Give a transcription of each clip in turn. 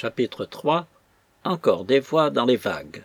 Chapitre 3. Encore des voix dans les vagues.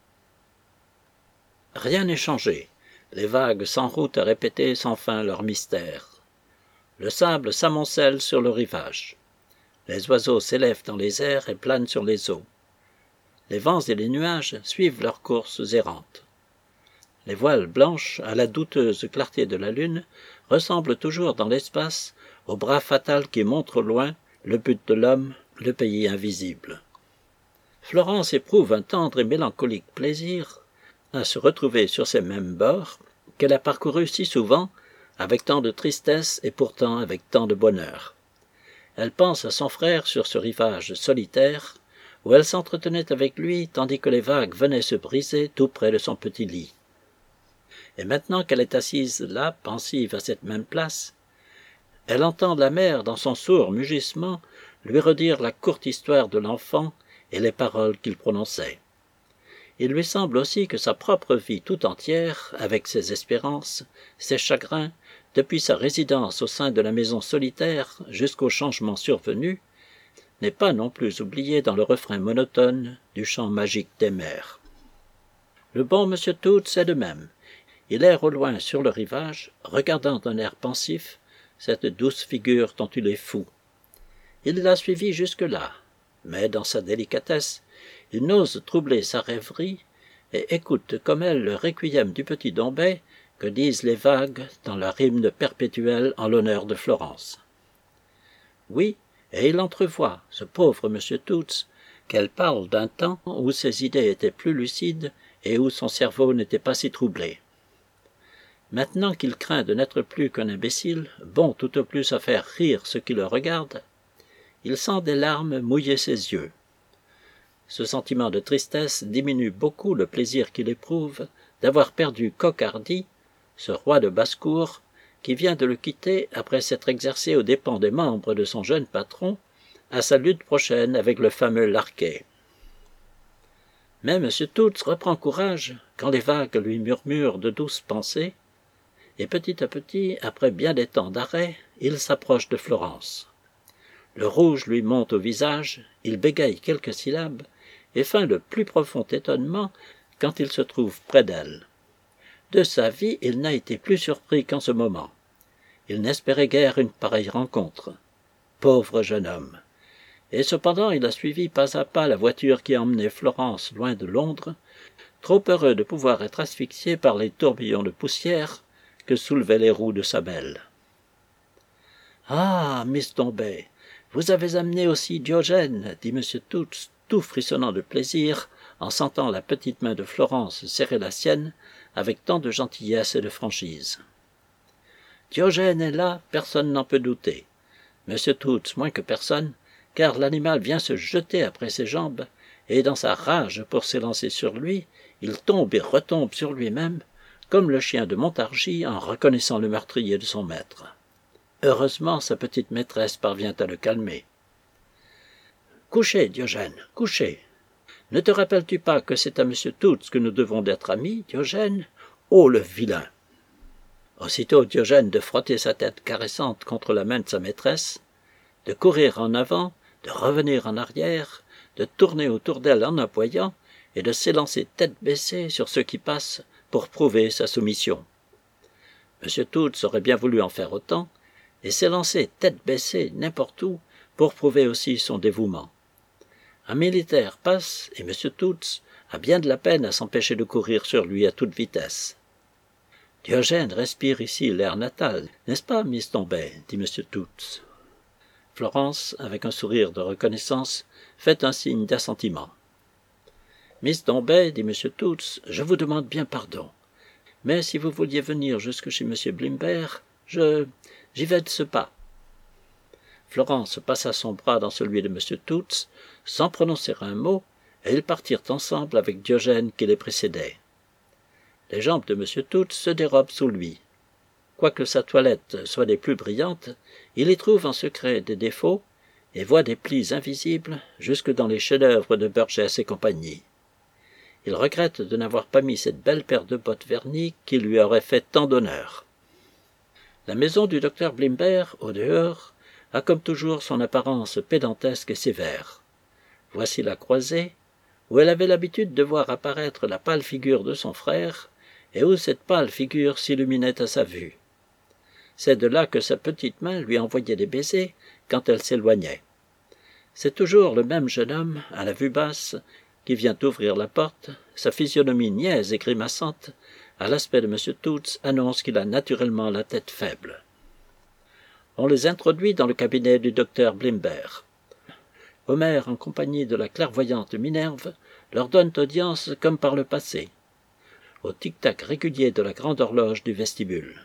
Rien n'est changé. Les vagues s'enroutent à répéter sans fin leur mystère. Le sable s'amoncelle sur le rivage. Les oiseaux s'élèvent dans les airs et planent sur les eaux. Les vents et les nuages suivent leurs courses errantes. Les voiles blanches, à la douteuse clarté de la lune, ressemblent toujours dans l'espace au bras fatal qui montre au loin le but de l'homme, le pays invisible. Florence éprouve un tendre et mélancolique plaisir à se retrouver sur ces mêmes bords qu'elle a parcourus si souvent, avec tant de tristesse et pourtant avec tant de bonheur. Elle pense à son frère sur ce rivage solitaire, où elle s'entretenait avec lui tandis que les vagues venaient se briser tout près de son petit lit. Et maintenant qu'elle est assise là, pensive à cette même place, elle entend la mère, dans son sourd mugissement, lui redire la courte histoire de l'enfant et les paroles qu'il prononçait. Il lui semble aussi que sa propre vie tout entière, avec ses espérances, ses chagrins, depuis sa résidence au sein de la maison solitaire jusqu'au changement survenu, n'est pas non plus oubliée dans le refrain monotone du chant magique des mers. Le bon monsieur Toots est de même. Il erre au loin sur le rivage, regardant d'un air pensif cette douce figure dont il est fou. Il l'a suivie jusque-là, mais dans sa délicatesse, il n'ose troubler sa rêverie et écoute comme elle le requiem du petit Dombet que disent les vagues dans leur hymne perpétuel en l'honneur de Florence. Oui, et il entrevoit, ce pauvre monsieur Toots, qu'elle parle d'un temps où ses idées étaient plus lucides et où son cerveau n'était pas si troublé. Maintenant qu'il craint de n'être plus qu'un imbécile, bon tout au plus à faire rire ceux qui le regardent, il sent des larmes mouiller ses yeux. Ce sentiment de tristesse diminue beaucoup le plaisir qu'il éprouve d'avoir perdu Coquardi, ce roi de basse-cour, qui vient de le quitter après s'être exercé aux dépens des membres de son jeune patron, à sa lutte prochaine avec le fameux Larquet. Mais M. Toots reprend courage quand les vagues lui murmurent de douces pensées, et petit à petit, après bien des temps d'arrêt, il s'approche de Florence. Le rouge lui monte au visage, il bégaye quelques syllabes, et feint le plus profond étonnement quand il se trouve près d'elle. De sa vie, il n'a été plus surpris qu'en ce moment. Il n'espérait guère une pareille rencontre. Pauvre jeune homme! Et cependant il a suivi pas à pas la voiture qui emmenait Florence loin de Londres, trop heureux de pouvoir être asphyxié par les tourbillons de poussière que soulevaient les roues de sa belle. « Ah, Miss Dombey, vous avez amené aussi Diogène, dit M. Toots, tout frissonnant de plaisir, en sentant la petite main de Florence serrer la sienne avec tant de gentillesse et de franchise. Diogène est là, personne n'en peut douter. M. Toots moins que personne, car l'animal vient se jeter après ses jambes, et dans sa rage pour s'élancer sur lui, il tombe et retombe sur lui-même, comme le chien de Montargis en reconnaissant le meurtrier de son maître. Heureusement, sa petite maîtresse parvient à le calmer. « Couchez, Diogène, couchez. Ne te rappelles-tu pas que c'est à M. Toots que nous devons d'être amis, Diogène? Oh, le vilain !» Aussitôt Diogène de frotter sa tête caressante contre la main de sa maîtresse, de courir en avant, de revenir en arrière, de tourner autour d'elle en aboyant et de s'élancer tête baissée sur ceux qui passent pour prouver sa soumission. M. Toots aurait bien voulu en faire autant, et s'élancer tête baissée n'importe où pour prouver aussi son dévouement. Un militaire passe, et M. Toots a bien de la peine à s'empêcher de courir sur lui à toute vitesse. « Diogène respire ici l'air natal, n'est-ce pas, Miss Dombey ?» dit M. Toots. Florence, avec un sourire de reconnaissance, fait un signe d'assentiment. « Miss Dombey, dit M. Toots, je vous demande bien pardon. Mais si vous vouliez venir jusque chez M. Blimbert, j'y vais de ce pas. » Florence passa son bras dans celui de M. Toots, sans prononcer un mot, et ils partirent ensemble avec Diogène qui les précédait. Les jambes de M. Toots se dérobent sous lui. Quoique sa toilette soit des plus brillantes, il y trouve en secret des défauts et voit des plis invisibles jusque dans les chefs-d'œuvre de Burgess et compagnie. Il regrette de n'avoir pas mis cette belle paire de bottes vernies qui lui aurait fait tant d'honneur. La maison du docteur Blimbert, au dehors, a comme toujours son apparence pédantesque et sévère. voici la croisée, où elle avait l'habitude de voir apparaître la pâle figure de son frère, et où cette pâle figure s'illuminait à sa vue. C'est de là que sa petite main lui envoyait des baisers quand elle s'éloignait. C'est toujours le même jeune homme, à la vue basse, qui vient ouvrir la porte, sa physionomie niaise et grimaçante, à l'aspect de M. Toots, annonce qu'il a naturellement la tête faible. On les introduit dans le cabinet du docteur Blimber. Homer, en compagnie de la clairvoyante Minerve, leur donne audience comme par le passé, au tic-tac régulier de la grande horloge du vestibule.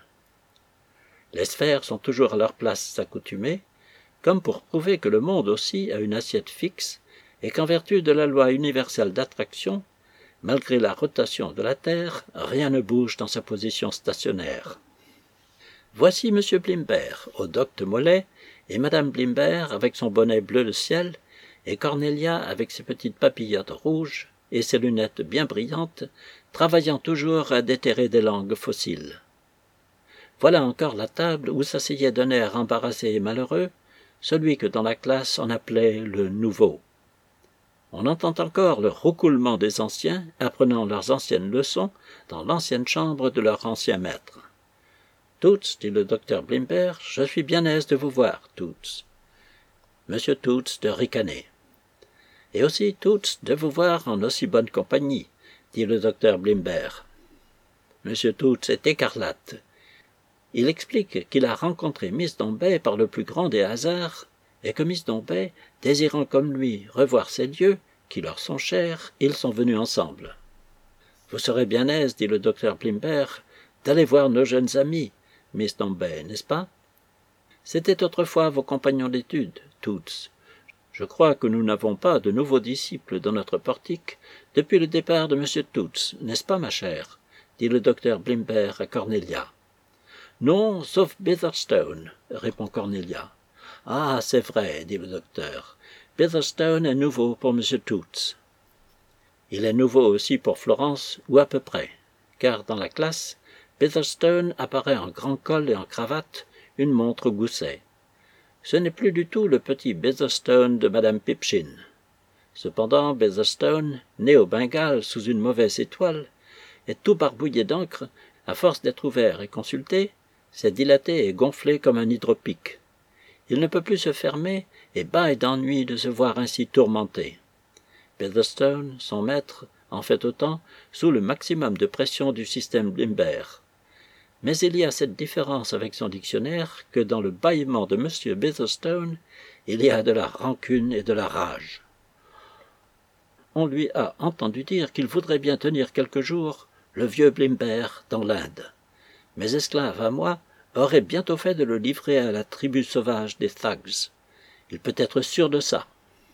Les sphères sont toujours à leur place accoutumée, comme pour prouver que le monde aussi a une assiette fixe et qu'en vertu de la loi universelle d'attraction, malgré la rotation de la Terre, rien ne bouge dans sa position stationnaire. Voici M. Blimber, au docte mollet, et Mme Blimber avec son bonnet bleu de ciel, et Cornelia avec ses petites papillotes rouges et ses lunettes bien brillantes, travaillant toujours à déterrer des langues fossiles. Voilà encore la table où s'asseyait d'un air embarrassé et malheureux celui que dans la classe on appelait le nouveau. On entend encore le roucoulement des anciens apprenant leurs anciennes leçons dans l'ancienne chambre de leur ancien maître. « Toots, dit le docteur Blimber, je suis bien aise de vous voir, Toots. » Monsieur Toots de ricaner. « Et aussi, Toots, de vous voir en aussi bonne compagnie, dit le docteur Blimber. » Monsieur Toots est écarlate. Il explique qu'il a rencontré Miss Dombey par le plus grand des hasards, et que Miss Dombey, désirant comme lui revoir ces lieux, qui leur sont chers, ils sont venus ensemble. « Vous serez bien aise, dit le docteur Blimber, d'aller voir nos jeunes amis, Miss Dombey, n'est-ce pas? C'était autrefois vos compagnons d'études, Toots. Je crois que nous n'avons pas de nouveaux disciples dans notre portique depuis le départ de M. Toots, n'est-ce pas, ma chère? Dit le docteur Blimber à Cornelia. Non, sauf Bitherstone, répond Cornelia. Ah, c'est vrai, dit le docteur. Bitherstone est nouveau pour M. Toots. Il est nouveau aussi pour Florence, ou à peu près, car dans la classe, Bitherstone apparaît en grand col et en cravate, une montre gousset. Ce n'est plus du tout le petit Bitherstone de Madame Pipchin. Cependant, Bitherstone, né au Bengale sous une mauvaise étoile, est tout barbouillé d'encre, à force d'être ouvert et consulté, s'est dilaté et gonflé comme un hydropique. Il ne peut plus se fermer et bâille d'ennui de se voir ainsi tourmenté. Bitherstone, son maître, en fait autant, sous le maximum de pression du système Blimber. Mais il y a cette différence avec son dictionnaire que dans le bâillement de M. Bitherstone, il y a de la rancune et de la rage. On lui a entendu dire qu'il voudrait bien tenir quelque jour le vieux Blimber dans l'Inde. Mes esclaves à moi auraient bientôt fait de le livrer à la tribu sauvage des Thugs. Il peut être sûr de ça.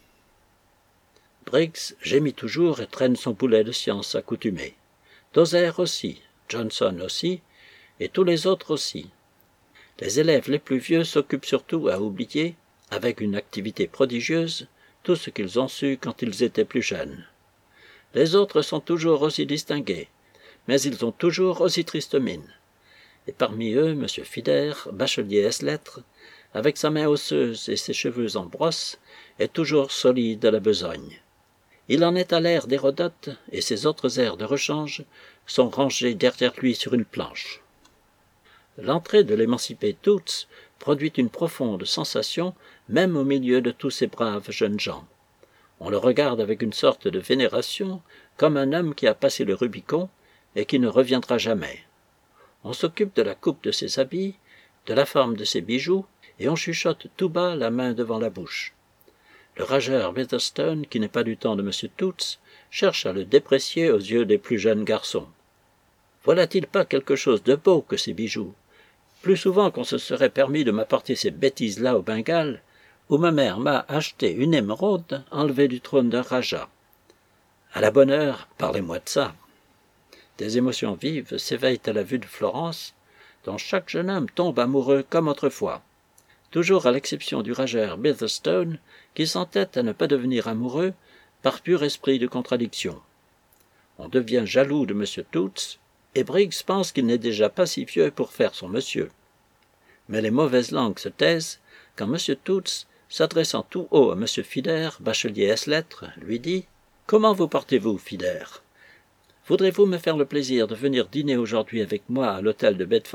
Briggs gémit toujours et traîne son boulet de science accoutumé. Tozer aussi, Johnson aussi, et tous les autres aussi. Les élèves les plus vieux s'occupent surtout à oublier, avec une activité prodigieuse, tout ce qu'ils ont su quand ils étaient plus jeunes. Les autres sont toujours aussi distingués, mais ils ont toujours aussi triste mine. Et parmi eux, M. Fider, bachelier ès-lettres, avec sa main osseuse et ses cheveux en brosse, est toujours solide à la besogne. Il en est à l'air d'Hérodote, et ses autres airs de rechange sont rangés derrière lui sur une planche. L'entrée de l'émancipé Toots produit une profonde sensation, même au milieu de tous ces braves jeunes gens. On le regarde avec une sorte de vénération, comme un homme qui a passé le Rubicon et qui ne reviendra jamais. On s'occupe de la coupe de ses habits, de la forme de ses bijoux, et on chuchote tout bas la main devant la bouche. Le rageur Bitherstone, qui n'est pas du temps de M. Toots, cherche à le déprécier aux yeux des plus jeunes garçons. Voilà-t-il pas quelque chose de beau que ces bijoux? Plus souvent qu'on se serait permis de m'apporter ces bêtises-là au Bengale, où ma mère m'a acheté une émeraude enlevée du trône d'un raja. À la bonne heure, parlez-moi de ça. Des émotions vives s'éveillent à la vue de Florence, dont chaque jeune homme tombe amoureux comme autrefois, toujours à l'exception du rageur Bitherstone, qui s'entête à ne pas devenir amoureux par pur esprit de contradiction. On devient jaloux de M. Toots, et Briggs pense qu'il n'est déjà pas si vieux pour faire son monsieur. Mais les mauvaises langues se taisent quand M. Toots, s'adressant tout haut à M. Fider, bachelier ès-lettres, lui dit « Comment vous portez-vous, Fider? Voudrez-vous me faire le plaisir de venir dîner aujourd'hui avec moi à l'hôtel de Bedford ?»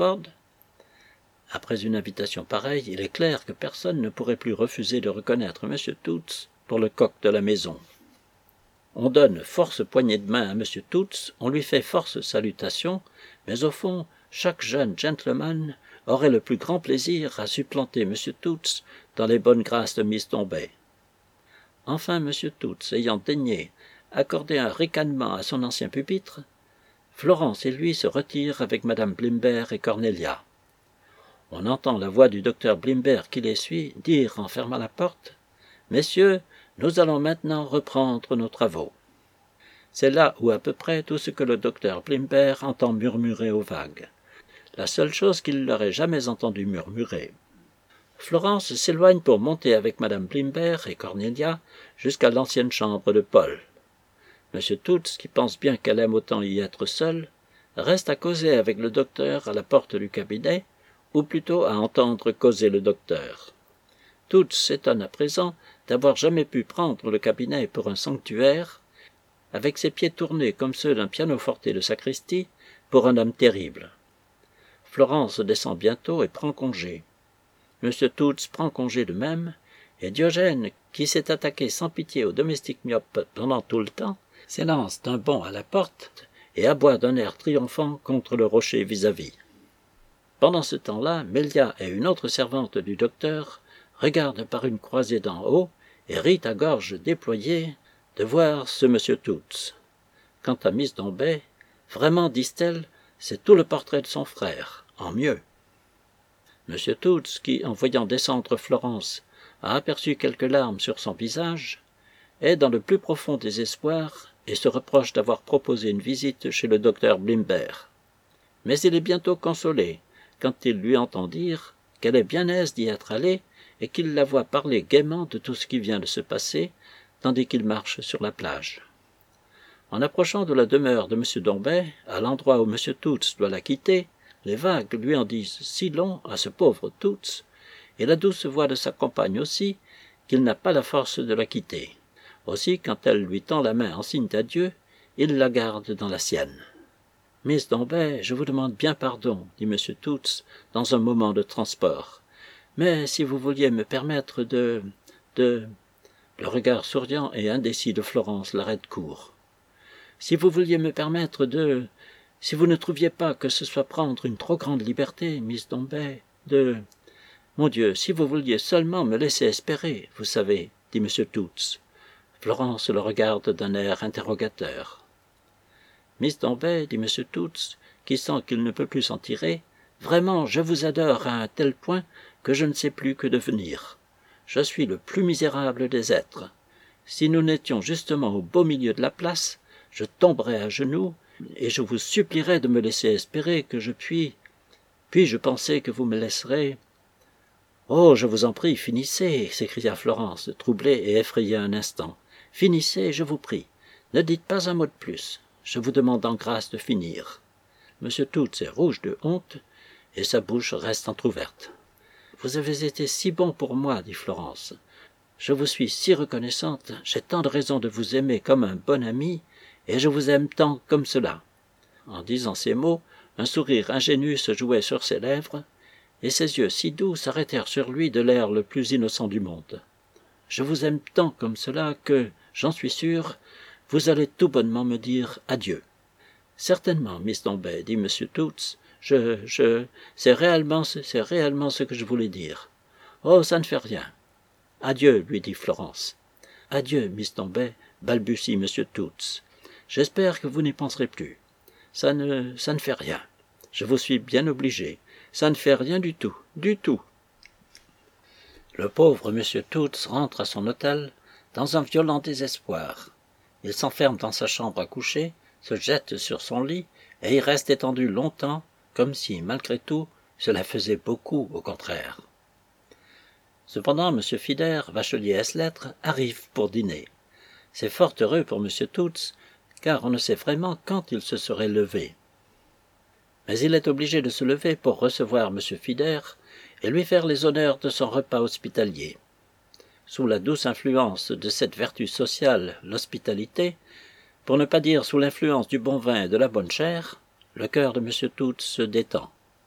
Après une invitation pareille, il est clair que personne ne pourrait plus refuser de reconnaître M. Toots pour le coq de la maison. On donne force poignée de main à M. Toots, on lui fait force salutations, mais au fond, chaque jeune gentleman aurait le plus grand plaisir à supplanter M. Toots dans les bonnes grâces de Miss Dombey. Enfin, M. Toots ayant daigné accorder un ricanement à son ancien pupitre, Florence et lui se retirent avec Mme Blimbert et Cornelia. On entend la voix du docteur Blimbert qui les suit dire en fermant la porte « Messieurs, nous allons maintenant reprendre nos travaux. » C'est là où à peu près tout ce que le docteur Blimbert entend murmurer aux vagues. La seule chose qu'il leur ait jamais entendu murmurer. Florence s'éloigne pour monter avec Mme Blimbert et Cornelia jusqu'à l'ancienne chambre de Paul. M. Toots, qui pense bien qu'elle aime autant y être seule, reste à causer avec le docteur à la porte du cabinet, ou plutôt à entendre causer le docteur. Toots s'étonne à présent d'avoir jamais pu prendre le cabinet pour un sanctuaire, avec ses pieds tournés comme ceux d'un pianoforte de sacristie, pour un homme terrible. Florence descend bientôt et prend congé. M. Toots prend congé de même, et Diogène, qui s'est attaqué sans pitié au domestique myope pendant tout le temps, s'élance d'un bond à la porte et aboie d'un air triomphant contre le rocher vis-à-vis. Pendant ce temps-là, Melia et une autre servante du docteur regardent par une croisée d'en haut et rient à gorge déployée de voir ce M. Toots. Quant à Miss Dombey, vraiment, disent-elles, c'est tout le portrait de son frère, en mieux. M. Toots, qui, en voyant descendre Florence, a aperçu quelques larmes sur son visage, est dans le plus profond désespoir et se reproche d'avoir proposé une visite chez le docteur Blimbert. Mais il est bientôt consolé quand il lui entend dire qu'elle est bien aise d'y être allée et qu'il la voit parler gaiement de tout ce qui vient de se passer, tandis qu'il marche sur la plage. En approchant de la demeure de M. Dombey, à l'endroit où M. Toots doit la quitter, les vagues lui en disent si long à ce pauvre Toots, et la douce voix de sa compagne aussi, qu'il n'a pas la force de la quitter. Aussi, quand elle lui tend la main en signe d'adieu, il la garde dans la sienne. « Miss Dombey, je vous demande bien pardon, » dit M. Toots, dans un moment de transport. « Mais si vous vouliez me permettre de... » Le regard souriant et indécis de Florence l'arrête court. « Si vous vouliez me permettre de... Si vous ne trouviez pas que ce soit prendre une trop grande liberté, Miss Dombey, de... Mon Dieu, si vous vouliez seulement me laisser espérer, vous savez, » dit M. Toots. Florence le regarde d'un air interrogateur. « Miss Dombey, » dit M. Toots, qui sent qu'il ne peut plus s'en tirer, « vraiment, je vous adore à un tel point que je ne sais plus que devenir. Je suis le plus misérable des êtres. Si nous n'étions justement au beau milieu de la place, je tomberais à genoux, et je vous supplierais de me laisser espérer que je puis-je penser que vous me laisserez... » « Oh, je vous en prie, finissez !» s'écria Florence, troublée et effrayée un instant. « Finissez, je vous prie. Ne dites pas un mot de plus. Je vous demande en grâce de finir. » M. Toots est rouge de honte, et sa bouche reste entr'ouverte. « Vous avez été si bon pour moi, » dit Florence. « Je vous suis si reconnaissante, j'ai tant de raisons de vous aimer comme un bon ami, et je vous aime tant comme cela. » En disant ces mots, un sourire ingénu se jouait sur ses lèvres, et ses yeux si doux s'arrêtèrent sur lui de l'air le plus innocent du monde. « Je vous aime tant comme cela que, j'en suis sûr, vous allez tout bonnement me dire adieu. »« Certainement, Miss Dombey, » dit M. Toots, « c'est réellement ce que je voulais dire. »« Oh, ça ne fait rien. »« Adieu, » lui dit Florence. « Adieu, Miss Dombey, » balbutie M. Toots. « J'espère que vous n'y penserez plus. Ça ne fait rien. Je vous suis bien obligé. Ça ne fait rien du tout, du tout. » Le pauvre M. Toots rentre à son hôtel dans un violent désespoir. Il s'enferme dans sa chambre à coucher, se jette sur son lit et y reste étendu longtemps, comme si, malgré tout, cela faisait beaucoup au contraire. Cependant, M. Fider, bachelier ès-lettres, arrive pour dîner. C'est fort heureux pour M. Toots, car on ne sait vraiment quand il se serait levé. Mais il est obligé de se lever pour recevoir M. Fider et lui faire les honneurs de son repas hospitalier. sous la douce influence de cette vertu sociale, l'hospitalité, pour ne pas dire sous l'influence du bon vin et de la bonne chair, le cœur de M. Toots se détend.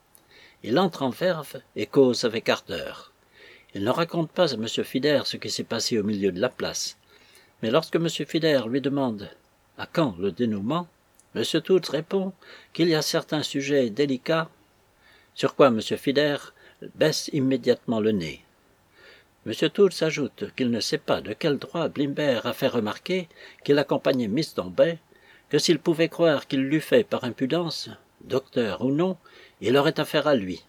Il entre en verve et cause avec ardeur. Il ne raconte pas à M. Fider ce qui s'est passé au milieu de la place, mais lorsque M. Fider lui demande « À quand le dénouement ?», M. Toots répond qu'il y a certains sujets délicats, sur quoi M. Fider baisse immédiatement le nez. M. Toots ajoute qu'il ne sait pas de quel droit Blimber a fait remarquer qu'il accompagnait Miss Dombey, que s'il pouvait croire qu'il l'eût fait par impudence, docteur ou non, il aurait affaire à lui.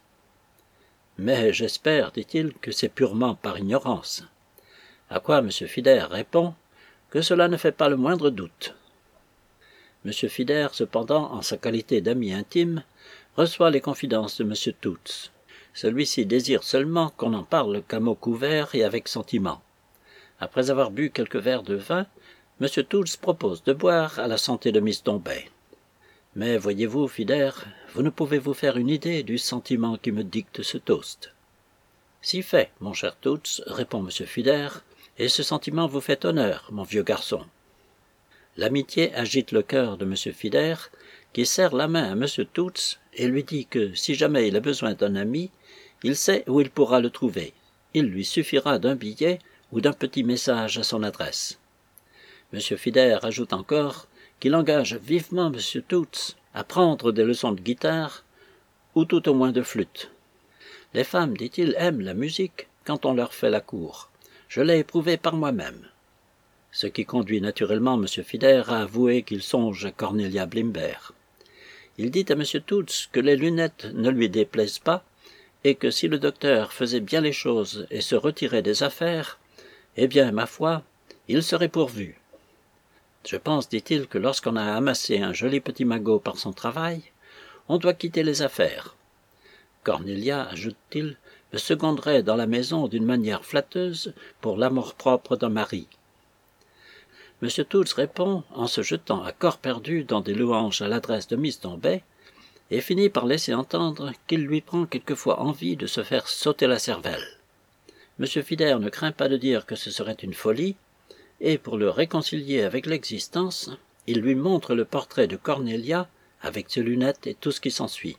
Mais j'espère, dit-il, que c'est purement par ignorance. À quoi M. Fider répond que cela ne fait pas le moindre doute. M. Fider, cependant, en sa qualité d'ami intime, reçoit les confidences de M. Toots. Celui-ci désire seulement qu'on en parle qu'à mots couverts et avec sentiment. Après avoir bu quelques verres de vin, M. Toots propose de boire à la santé de Miss Dombey. Mais voyez-vous, Fider, vous ne pouvez vous faire une idée du sentiment qui me dicte ce toast. Si fait, mon cher Toots, répond M. Fider, et ce sentiment vous fait honneur, mon vieux garçon. L'amitié agite le cœur de M. Fider, qui serre la main à M. Toots et lui dit que si jamais il a besoin d'un ami, il sait où il pourra le trouver. Il lui suffira d'un billet ou d'un petit message à son adresse. M. Fider ajoute encore qu'il engage vivement M. Toots à prendre des leçons de guitare ou tout au moins de flûte. Les femmes, dit-il, aiment la musique quand on leur fait la cour. Je l'ai éprouvé par moi-même. Ce qui conduit naturellement M. Fider à avouer qu'il songe à Cornelia Blimber. Il dit à M. Toots que les lunettes ne lui déplaisent pas et que si le docteur faisait bien les choses et se retirait des affaires, eh bien, ma foi, il serait pourvu. Je pense, dit-il, que lorsqu'on a amassé un joli petit magot par son travail, on doit quitter les affaires. Cornelia, ajoute-t-il, me seconderait dans la maison d'une manière flatteuse pour l'amour-propre d'un mari. M. Toots répond en se jetant à corps perdu dans des louanges à l'adresse de Miss Dombey et finit par laisser entendre qu'il lui prend quelquefois envie de se faire sauter la cervelle. M. Fider ne craint pas de dire que ce serait une folie, et pour le réconcilier avec l'existence, il lui montre le portrait de Cornelia avec ses lunettes et tout ce qui s'ensuit.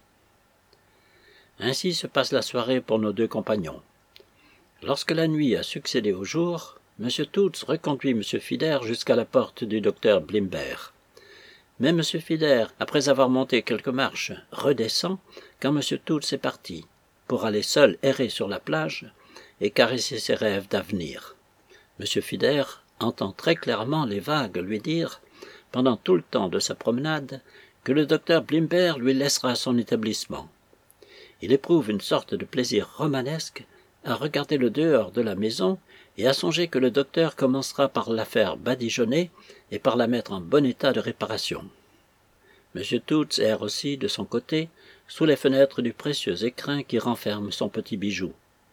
Ainsi se passe la soirée pour nos deux compagnons. Lorsque la nuit a succédé au jour, M. Toots reconduit M. Fider jusqu'à la porte du docteur Blimber. Mais M. Fider, après avoir monté quelques marches, redescend quand M. Toots est parti, pour aller seul errer sur la plage et caresser ses rêves d'avenir. M. Fider entend très clairement les vagues lui dire, pendant tout le temps de sa promenade, que le docteur Blimber lui laissera son établissement. Il éprouve une sorte de plaisir romanesque à regarder le dehors de la maison et à songer que le docteur commencera par la faire badigeonner et par la mettre en bon état de réparation. M. Toots erre aussi, de son côté, sous les fenêtres du précieux écrin qui renferme son petit bijou.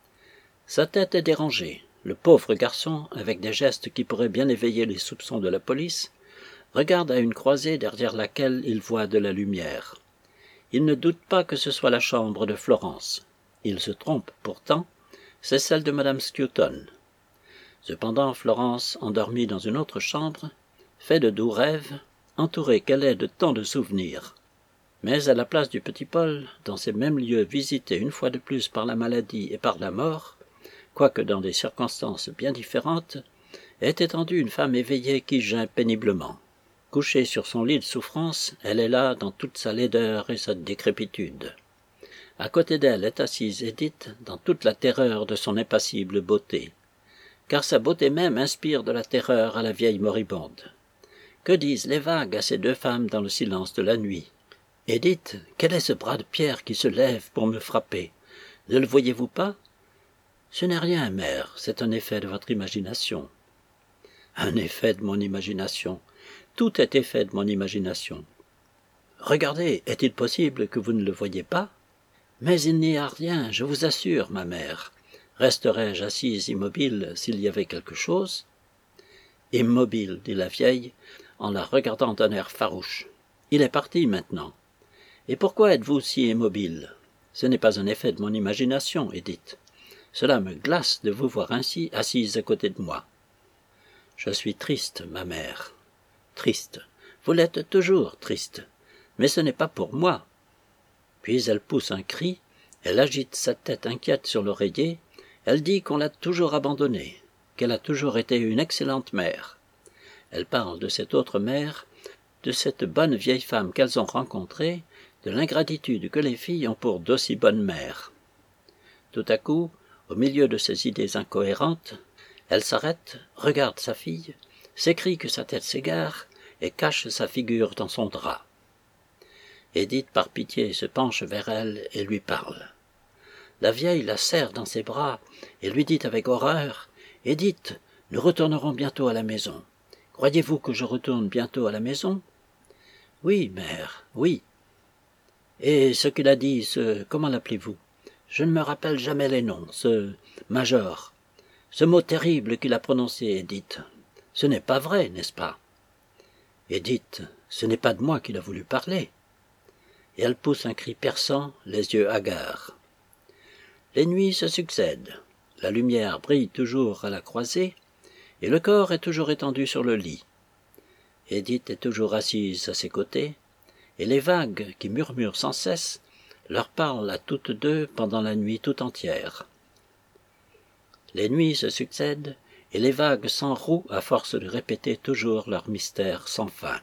Sa tête est dérangée. Le pauvre garçon, avec des gestes qui pourraient bien éveiller les soupçons de la police, regarde à une croisée derrière laquelle il voit de la lumière. Il ne doute pas que ce soit la chambre de Florence. Il se trompe pourtant, c'est celle de Mme Skewton. Cependant, Florence, endormie dans une autre chambre, fait de doux rêves, entourée qu'elle est de tant de souvenirs. Mais à la place du petit Paul, dans ces mêmes lieux visités une fois de plus par la maladie et par la mort, quoique dans des circonstances bien différentes, est étendue une femme éveillée qui geint péniblement. Couchée sur son lit de souffrance, elle est là dans toute sa laideur et sa décrépitude. À côté d'elle est assise Edith dans toute la terreur de son impassible beauté, car sa beauté même inspire de la terreur à la vieille moribonde. Que disent les vagues à ces deux femmes dans le silence de la nuit? Edith, quel est ce bras de pierre qui se lève pour me frapper? Ne le voyez-vous pas? Ce n'est rien, mère, c'est un effet de votre imagination. Un effet de mon imagination. Tout est effet de mon imagination. Regardez, est-il possible que vous ne le voyiez pas? Mais il n'y a rien, je vous assure, ma mère. Resterais-je assise immobile s'il y avait quelque chose? Immobile, dit la vieille, en la regardant d'un air farouche. Il est parti maintenant. Et pourquoi êtes-vous si immobile? Ce n'est pas un effet de mon imagination, Edith. Cela me glace de vous voir ainsi assise à côté de moi. Je suis triste, ma mère. Triste. Vous l'êtes toujours, triste. Mais ce n'est pas pour moi. Puis elle pousse un cri, elle agite sa tête inquiète sur l'oreiller, elle dit qu'on l'a toujours abandonnée, qu'elle a toujours été une excellente mère. Elle parle de cette autre mère, de cette bonne vieille femme qu'elles ont rencontrée, de l'ingratitude que les filles ont pour d'aussi bonnes mères. Tout à coup, au milieu de ces idées incohérentes, elle s'arrête, regarde sa fille, s'écrie que sa tête s'égare et cache sa figure dans son drap. Édith, par pitié, se penche vers elle et lui parle. La vieille la serre dans ses bras et lui dit avec horreur « Édith, nous retournerons bientôt à la maison. Croyez-vous que je retourne bientôt à la maison ?»« Oui, mère, oui. »« Et ce qu'il a dit, comment l'appelez-vous ? Je ne me rappelle jamais les noms, ce major. Ce mot terrible qu'il a prononcé, Édith. Ce n'est pas vrai, n'est-ce pas ? Édith, ce n'est pas de moi qu'il a voulu parler. » Et elle pousse un cri perçant, les yeux hagards. Les nuits se succèdent. La lumière brille toujours à la croisée, et le corps est toujours étendu sur le lit. Édith est toujours assise à ses côtés, et les vagues qui murmurent sans cesse leur parlent à toutes deux pendant la nuit tout entière. Les nuits se succèdent, et les vagues s'enrouent à force de répéter toujours leur mystère sans fin.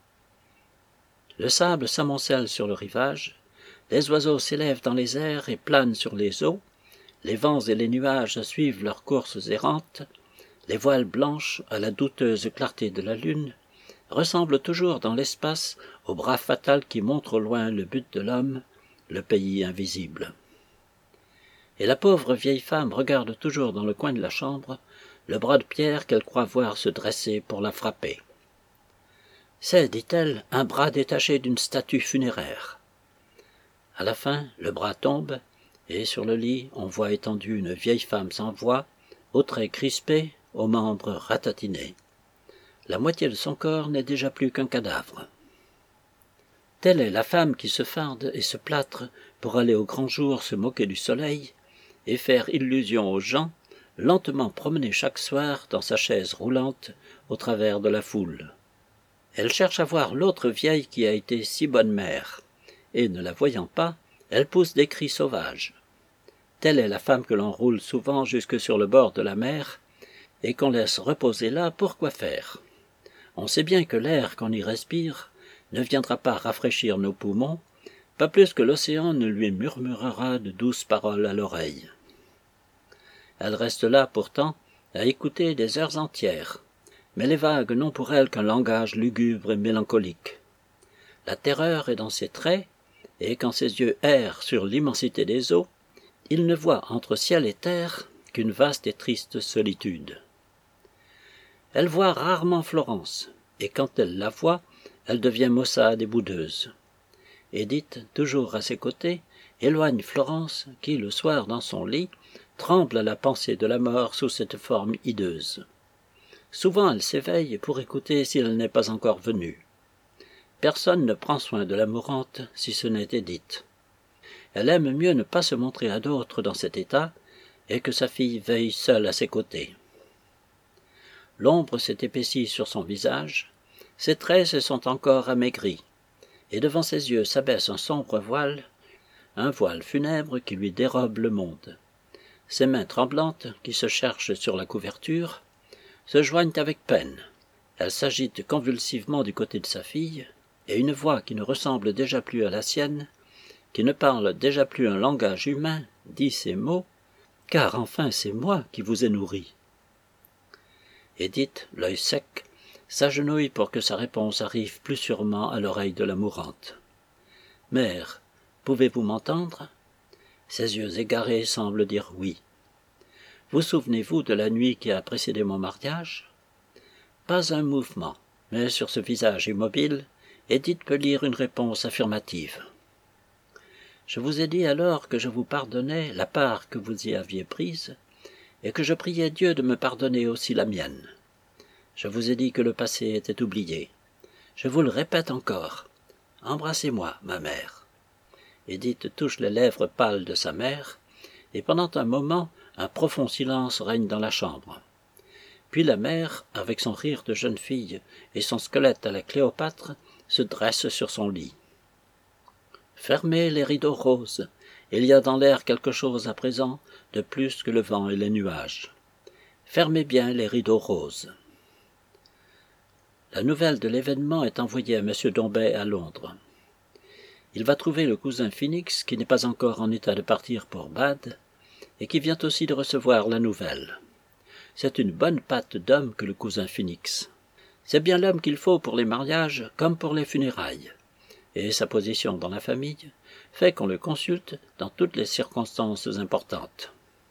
Le sable s'amoncelle sur le rivage, les oiseaux s'élèvent dans les airs et planent sur les eaux, les vents et les nuages suivent leurs courses errantes, les voiles blanches, à la douteuse clarté de la lune, ressemblent toujours dans l'espace au bras fatal qui montre au loin le but de l'homme, le pays invisible. Et la pauvre vieille femme regarde toujours dans le coin de la chambre le bras de pierre qu'elle croit voir se dresser pour la frapper. C'est, dit-elle, un bras détaché d'une statue funéraire. À la fin, le bras tombe, et sur le lit, on voit étendue une vieille femme sans voix, aux traits crispés, aux membres ratatinés. La moitié de son corps n'est déjà plus qu'un cadavre. Telle est la femme qui se farde et se plâtre pour aller au grand jour se moquer du soleil et faire illusion aux gens, lentement promenée chaque soir dans sa chaise roulante au travers de la foule. Elle cherche à voir l'autre vieille qui a été si bonne mère, et, ne la voyant pas, elle pousse des cris sauvages. Telle est la femme que l'on roule souvent jusque sur le bord de la mer, et qu'on laisse reposer là pour quoi faire. On sait bien que l'air qu'on y respire ne viendra pas rafraîchir nos poumons, pas plus que l'océan ne lui murmurera de douces paroles à l'oreille. Elle reste là, pourtant, à écouter des heures entières, mais les vagues n'ont pour elle qu'un langage lugubre et mélancolique. La terreur est dans ses traits, et quand ses yeux errent sur l'immensité des eaux, il ne voit entre ciel et terre qu'une vaste et triste solitude. Elle voit rarement Florence, et quand elle la voit, elle devient maussade et boudeuse. Édith, toujours à ses côtés, éloigne Florence, qui, le soir dans son lit, tremble à la pensée de la mort sous cette forme hideuse. Souvent elle s'éveille pour écouter si elle n'est pas encore venue. Personne ne prend soin de la mourante si ce n'est Édith. Elle aime mieux ne pas se montrer à d'autres dans cet état, et que sa fille veille seule à ses côtés. L'ombre s'est épaissie sur son visage, ses traits se sont encore amaigris, et devant ses yeux s'abaisse un voile funèbre qui lui dérobe le monde. Ses mains tremblantes, qui se cherchent sur la couverture, se joignent avec peine. Elle s'agite convulsivement du côté de sa fille, et une voix qui ne ressemble déjà plus à la sienne, qui ne parle déjà plus un langage humain, dit ces mots, « Car enfin c'est moi qui vous ai nourri. » Édith, l'œil sec, s'agenouille pour que sa réponse arrive plus sûrement à l'oreille de la mourante. « Mère, pouvez-vous m'entendre ?» Ses yeux égarés semblent dire oui. « Vous souvenez-vous de la nuit qui a précédé mon mariage ?» Pas un mouvement, mais sur ce visage immobile, Édith peut lire une réponse affirmative. « Je vous ai dit alors que je vous pardonnais la part que vous y aviez prise, et que je priais Dieu de me pardonner aussi la mienne. Je vous ai dit que le passé était oublié. Je vous le répète encore. Embrassez-moi, ma mère. » Édith touche les lèvres pâles de sa mère, et pendant un moment, Un profond silence règne dans la chambre. Puis la mère, avec son rire de jeune fille et son squelette à la Cléopâtre, se dresse sur son lit. Fermez les rideaux roses. Il y a dans l'air quelque chose à présent de plus que le vent et les nuages. Fermez bien les rideaux roses. La nouvelle de l'événement est envoyée à M. Dombey à Londres. Il va trouver le cousin Phoenix, qui n'est pas encore en état de partir pour Bade, et qui vient aussi de recevoir la nouvelle. C'est une bonne patte d'homme que le cousin Phoenix. C'est bien l'homme qu'il faut pour les mariages comme pour les funérailles, et sa position dans la famille fait qu'on le consulte dans toutes les circonstances importantes.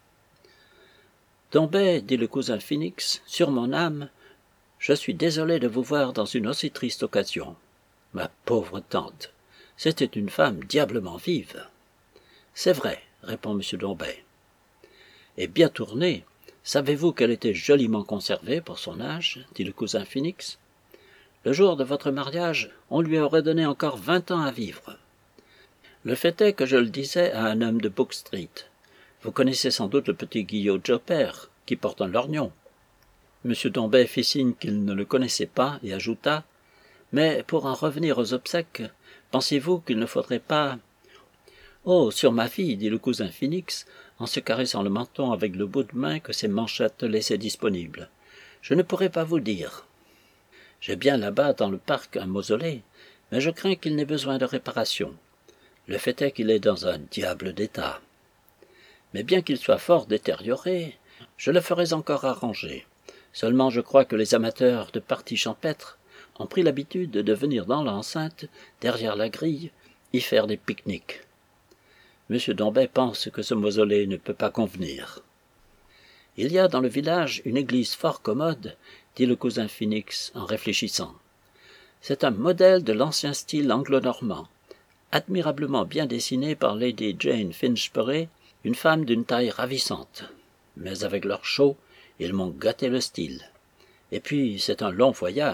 « Dombey, dit le cousin Phoenix, sur mon âme, je suis désolé de vous voir dans une aussi triste occasion. Ma pauvre tante, c'était une femme diablement vive. »« C'est vrai, répond M. Dombey. »« Et bien tournée. Savez-vous qu'elle était joliment conservée pour son âge, dit le cousin Phoenix. Le jour de votre mariage, on lui aurait donné encore 20 ans à vivre. Le fait est que je le disais à un homme de Book Street. Vous connaissez sans doute le petit Guillaume Joper, qui porte un lorgnon. M. Dombey fit signe qu'il ne le connaissait pas et ajouta « Mais pour en revenir aux obsèques, pensez-vous qu'il ne faudrait pas… » « Oh, sur ma vie, dit le cousin Phoenix, en se caressant le menton avec le bout de main que ses manchettes laissaient disponible. Je ne pourrais pas vous dire. J'ai bien là-bas dans le parc un mausolée, mais je crains qu'il n'ait besoin de réparation. Le fait est qu'il est dans un diable d'état. Mais bien qu'il soit fort détérioré, je le ferai encore arranger. Seulement je crois que les amateurs de parties champêtres ont pris l'habitude de venir dans l'enceinte, derrière la grille, y faire des pique-niques. M. Dombey pense que ce mausolée ne peut pas convenir. « Il y a dans le village une église fort commode, dit le cousin Phoenix en réfléchissant. C'est un modèle de l'ancien style anglo-normand, admirablement bien dessiné par Lady Jane Finchbury, une femme d'une taille ravissante. Mais avec leur show, ils m'ont gâté le style. Et puis, c'est un long voyage. »«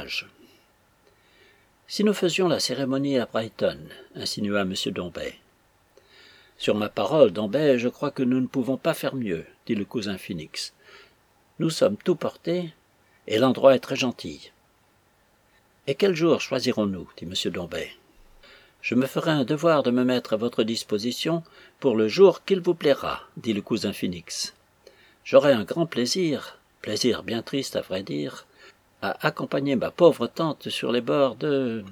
Si nous faisions la cérémonie à Brighton, insinua M. Dombey. »« Sur ma parole, Dombey, je crois que nous ne pouvons pas faire mieux, dit le cousin Phoenix. Nous sommes tout portés, et l'endroit est très gentil. »« Et quel jour choisirons-nous, dit M. Dombey. »« Je me ferai un devoir de me mettre à votre disposition pour le jour qu'il vous plaira, dit le cousin Phoenix. J'aurai un grand plaisir bien triste à vrai dire, à accompagner ma pauvre tante sur les bords de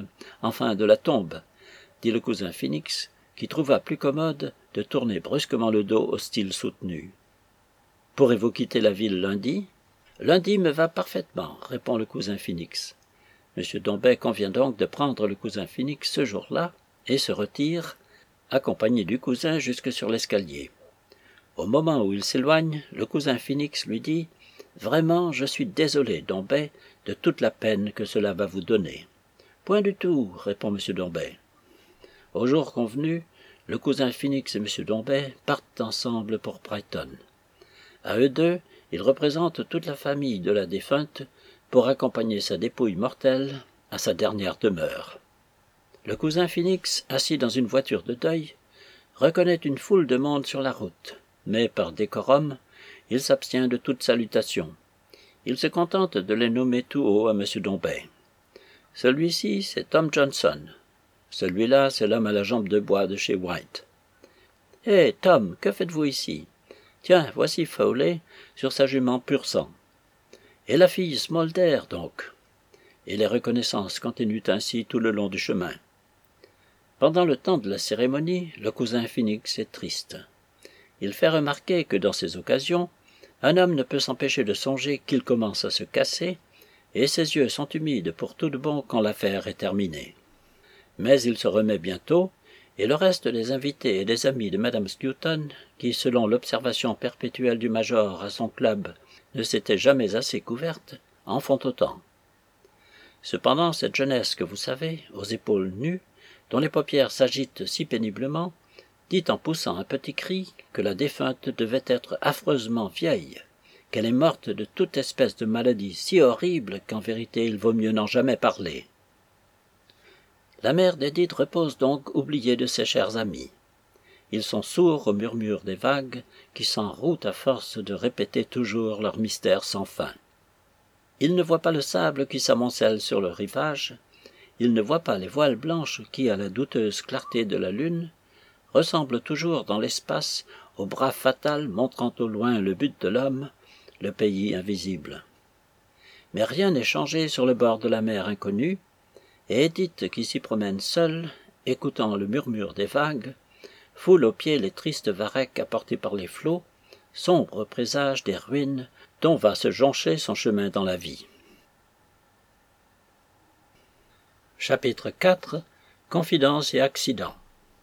la tombe, dit le cousin Phoenix, qui trouva plus commode de tourner brusquement le dos au style soutenu. « Pourrez-vous quitter la ville lundi ?»« Lundi me va parfaitement, répond le cousin Phoenix. M. Dombey convient donc de prendre le cousin Phoenix ce jour-là et se retire, accompagné du cousin jusque sur l'escalier. Au moment où il s'éloigne, le cousin Phoenix lui dit « Vraiment, je suis désolé, Dombey, de toute la peine que cela va vous donner. »« Point du tout, répond M. Dombey. Au jour convenu, le cousin Phoenix et M. Dombey partent ensemble pour Brighton. À eux deux, ils représentent toute la famille de la défunte pour accompagner sa dépouille mortelle à sa dernière demeure. Le cousin Phoenix, assis dans une voiture de deuil, reconnaît une foule de monde sur la route, mais par décorum, il s'abstient de toute salutation. Il se contente de les nommer tout haut à M. Dombey. Celui-ci, c'est Tom Johnson. Celui-là, c'est l'homme à la jambe de bois de chez White. « Hé, Tom, que faites-vous ici ? Tiens, voici Foley sur sa jument pur sang. Et la fille Smolder, donc. » Et les reconnaissances continuent ainsi tout le long du chemin. Pendant le temps de la cérémonie, le cousin Phoenix est triste. Il fait remarquer que dans ces occasions, un homme ne peut s'empêcher de songer qu'il commence à se casser, et ses yeux sont humides pour tout de bon quand l'affaire est terminée. Mais il se remet bientôt, et le reste des invités et des amis de Madame Skewton, qui, selon l'observation perpétuelle du major à son club, ne s'était jamais assez couverte, en font autant. Cependant, cette jeunesse que vous savez, aux épaules nues, dont les paupières s'agitent si péniblement, dit en poussant un petit cri que la défunte devait être affreusement vieille, qu'elle est morte de toute espèce de maladie si horrible qu'en vérité il vaut mieux n'en jamais parler. La mère d'Edith repose donc oubliée de ses chers amis. Ils sont sourds au murmure des vagues qui s'enroutent à force de répéter toujours leur mystère sans fin. Ils ne voient pas le sable qui s'amoncelle sur le rivage, ils ne voient pas les voiles blanches qui, à la douteuse clarté de la lune, ressemblent toujours dans l'espace au bras fatal montrant au loin le but de l'homme, le pays invisible. Mais rien n'est changé sur le bord de la mer inconnue, et Édith, qui s'y promène seule, écoutant le murmure des vagues, foule aux pieds les tristes varechs apportés par les flots, sombre présage des ruines dont va se joncher son chemin dans la vie. Chapitre 4 Confidences et accidents.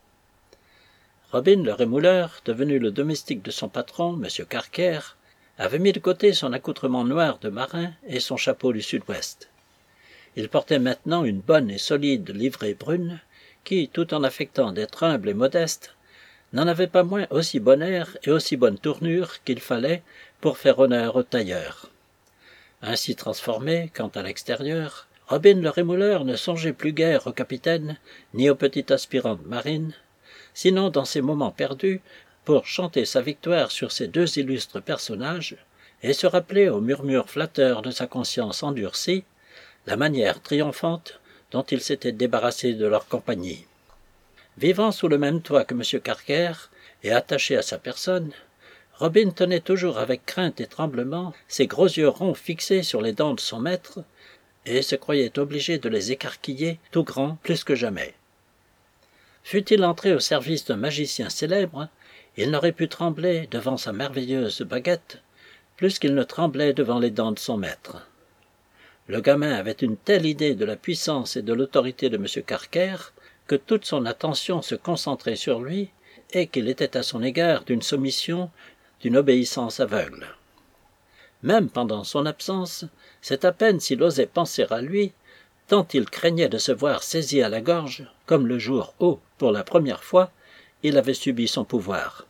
Robin le rémouleur, devenu le domestique de son patron, M. Carker, avait mis de côté son accoutrement noir de marin et son chapeau du sud-ouest. Il portait maintenant une bonne et solide livrée brune, qui, tout en affectant d'être humble et modeste, n'en avait pas moins aussi bon air et aussi bonne tournure qu'il fallait pour faire honneur au tailleur. Ainsi transformé, quant à l'extérieur, Robin le rémouleur ne songeait plus guère au capitaine ni au petit aspirant de marine, sinon dans ses moments perdus pour chanter sa victoire sur ces deux illustres personnages et se rappeler au murmure flatteur de sa conscience endurcie la manière triomphante dont il s'était débarrassé de leur compagnie. Vivant sous le même toit que M. Carker et attaché à sa personne, Robin tenait toujours avec crainte et tremblement ses gros yeux ronds fixés sur les dents de son maître et se croyait obligé de les écarquiller tout grands plus que jamais. Fût-il entré au service d'un magicien célèbre, il n'aurait pu trembler devant sa merveilleuse baguette plus qu'il ne tremblait devant les dents de son maître. Le gamin avait une telle idée de la puissance et de l'autorité de M. Carker que toute son attention se concentrait sur lui et qu'il était à son égard d'une soumission, d'une obéissance aveugle. Même pendant son absence, c'est à peine s'il osait penser à lui, tant il craignait de se voir saisi à la gorge, comme le jour où, pour la première fois, il avait subi son pouvoir.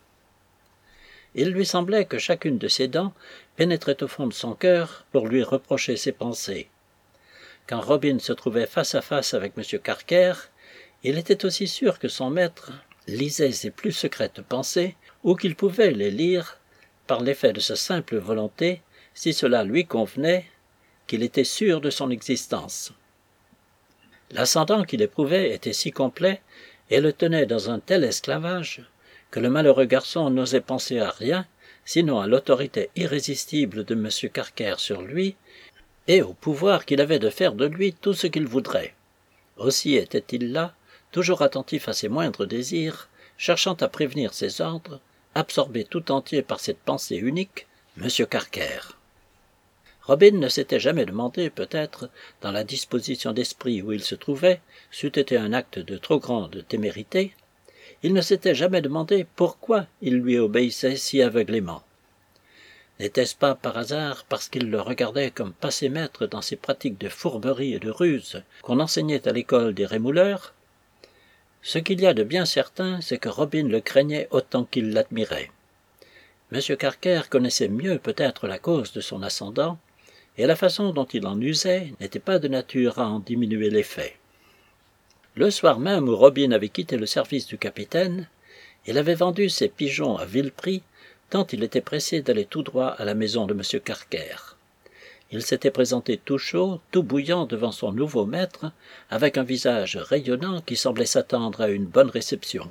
Il lui semblait que chacune de ses dents pénétrait au fond de son cœur pour lui reprocher ses pensées. Quand Robin se trouvait face à face avec M. Carker, il était aussi sûr que son maître lisait ses plus secrètes pensées, ou qu'il pouvait les lire, par l'effet de sa simple volonté, si cela lui convenait, qu'il était sûr de son existence. L'ascendant qu'il éprouvait était si complet et le tenait dans un tel esclavage que le malheureux garçon n'osait penser à rien, sinon à l'autorité irrésistible de M. Carker sur lui et au pouvoir qu'il avait de faire de lui tout ce qu'il voudrait. Aussi était-il là, toujours attentif à ses moindres désirs, cherchant à prévenir ses ordres, absorbé tout entier par cette pensée unique, M. Carker. Robin ne s'était jamais demandé, peut-être, dans la disposition d'esprit où il se trouvait, c'eût été un acte de trop grande témérité, il ne s'était jamais demandé pourquoi il lui obéissait si aveuglément. N'était-ce pas par hasard parce qu'il le regardait comme passé maître dans ses pratiques de fourberie et de ruse qu'on enseignait à l'école des rémouleurs? Ce qu'il y a de bien certain, c'est que Robin le craignait autant qu'il l'admirait. M. Carker connaissait mieux peut-être la cause de son ascendant, et la façon dont il en usait n'était pas de nature à en diminuer l'effet. Le soir même où Robin avait quitté le service du capitaine, il avait vendu ses pigeons à vil prix, tant il était pressé d'aller tout droit à la maison de M. Carker. Il s'était présenté tout chaud, tout bouillant devant son nouveau maître, avec un visage rayonnant qui semblait s'attendre à une bonne réception.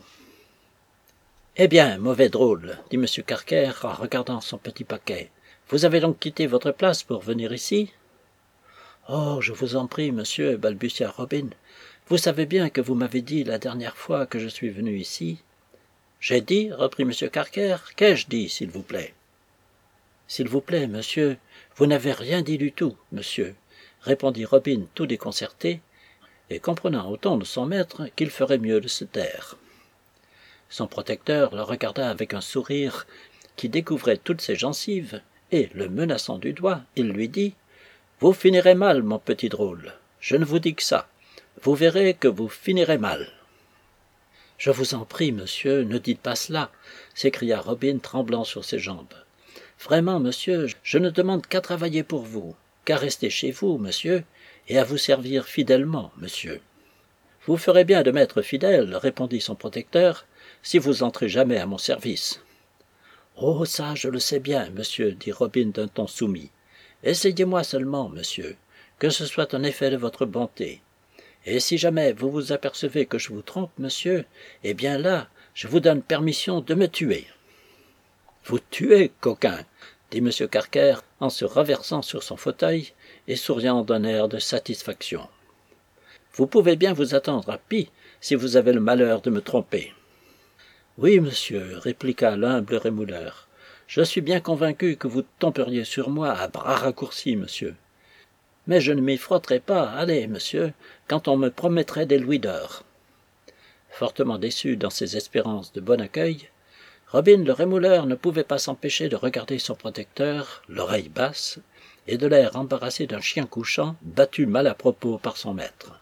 « Eh bien, mauvais drôle, dit M. Carker en regardant son petit paquet. Vous avez donc quitté votre place pour venir ici ?»« Oh, je vous en prie, monsieur, balbutia Robin. Vous savez bien que vous m'avez dit la dernière fois que je suis venu ici. »« J'ai dit, reprit M. Carker, qu'ai-je dit, s'il vous plaît ?»« S'il vous plaît, monsieur, vous n'avez rien dit du tout, monsieur, répondit Robin tout déconcerté, et comprenant au ton de son maître qu'il ferait mieux de se taire. Son protecteur le regarda avec un sourire qui découvrait toutes ses gencives, et, le menaçant du doigt, il lui dit « Vous finirez mal, mon petit drôle. Je ne vous dis que ça. Vous verrez que vous finirez mal. »« Je vous en prie, monsieur, ne dites pas cela, » s'écria Robin tremblant sur ses jambes. « Vraiment, monsieur, je ne demande qu'à travailler pour vous, qu'à rester chez vous, monsieur, et à vous servir fidèlement, monsieur. »« Vous ferez bien de m'être fidèle, » répondit son protecteur, si vous entrez jamais à mon service. »« Oh, ça, je le sais bien, monsieur, dit Robin d'un ton soumis. Essayez-moi seulement, monsieur, que ce soit un effet de votre bonté. Et si jamais vous vous apercevez que je vous trompe, monsieur, eh bien là, je vous donne permission de me tuer. »« Vous tuer, coquin !» dit M. Carker en se renversant sur son fauteuil et souriant d'un air de satisfaction. « Vous pouvez bien vous attendre à pis si vous avez le malheur de me tromper. »« Oui, monsieur, répliqua l'humble rémouleur. Je suis bien convaincu que vous tomberiez sur moi à bras raccourcis, monsieur. Mais je ne m'y frotterai pas, allez, monsieur, quand on me promettrait des louis d'or. » Fortement déçu dans ses espérances de bon accueil, Robin le rémouleur ne pouvait pas s'empêcher de regarder son protecteur, l'oreille basse, et de l'air embarrassé d'un chien couchant, battu mal à propos par son maître.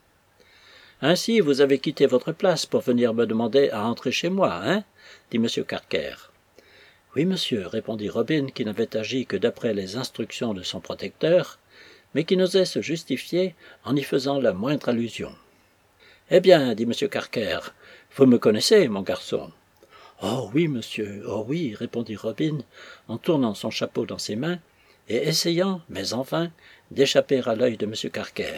« Ainsi vous avez quitté votre place pour venir me demander à entrer chez moi, hein ?» dit M. Carker. « Oui, monsieur, » répondit Robin, qui n'avait agi que d'après les instructions de son protecteur, mais qui n'osait se justifier en y faisant la moindre allusion. « Eh bien, dit M. Carker, vous me connaissez, mon garçon. »« Oh oui, monsieur, oh oui, répondit Robin, en tournant son chapeau dans ses mains, et essayant, mais en vain, d'échapper à l'œil de M. Carker.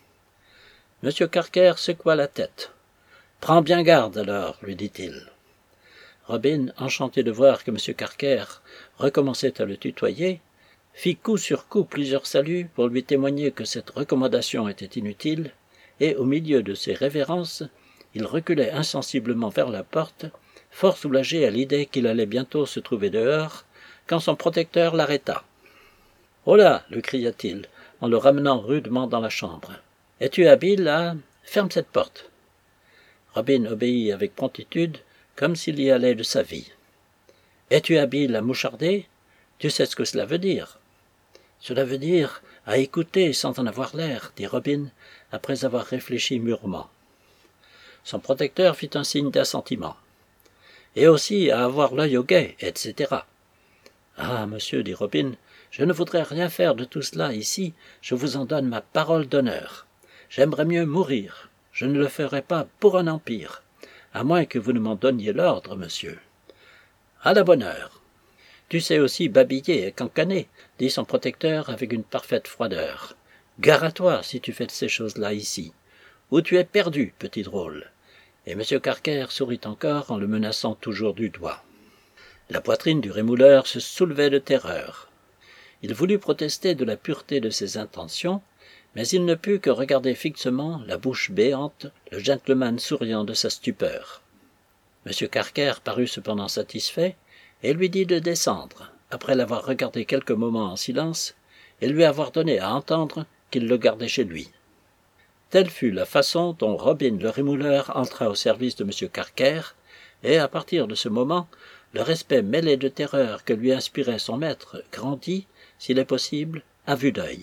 M. Carker secoua la tête. « Prends bien garde, alors, lui dit-il. » Robin, enchanté de voir que M. Carker recommençait à le tutoyer, fit coup sur coup plusieurs saluts pour lui témoigner que cette recommandation était inutile, et au milieu de ses révérences, il reculait insensiblement vers la porte, fort soulagé à l'idée qu'il allait bientôt se trouver dehors, quand son protecteur l'arrêta. « Oh là !» lui cria-t-il, en le ramenant rudement dans la chambre. « Es-tu habile, là ? Ferme cette porte. » Robin obéit avec promptitude, comme s'il y allait de sa vie. « Es-tu habile à moucharder ? Tu sais ce que cela veut dire. »« Cela veut dire à écouter sans en avoir l'air, » dit Robin, après avoir réfléchi mûrement. Son protecteur fit un signe d'assentiment. « Et aussi à avoir l'œil au guet, etc. »« Ah, monsieur, dit Robin, je ne voudrais rien faire de tout cela ici, je vous en donne ma parole d'honneur. J'aimerais mieux mourir, je ne le ferai pas pour un empire, à moins que vous ne m'en donniez l'ordre, monsieur. »« À la bonne heure. »« Tu sais aussi babiller et cancaner, » dit son protecteur avec une parfaite froideur. « Gare à toi si tu fais de ces choses-là ici, ou tu es perdu, petit drôle. » Et M. Carker sourit encore en le menaçant toujours du doigt. La poitrine du rémouleur se soulevait de terreur. Il voulut protester de la pureté de ses intentions, mais il ne put que regarder fixement, la bouche béante, le gentleman souriant de sa stupeur. M. Carker parut cependant satisfait, et lui dit de descendre, après l'avoir regardé quelques moments en silence, et lui avoir donné à entendre qu'il le gardait chez lui. Telle fut la façon dont Robin le rémouleur entra au service de M. Carker, et à partir de ce moment, le respect mêlé de terreur que lui inspirait son maître grandit, s'il est possible, à vue d'œil.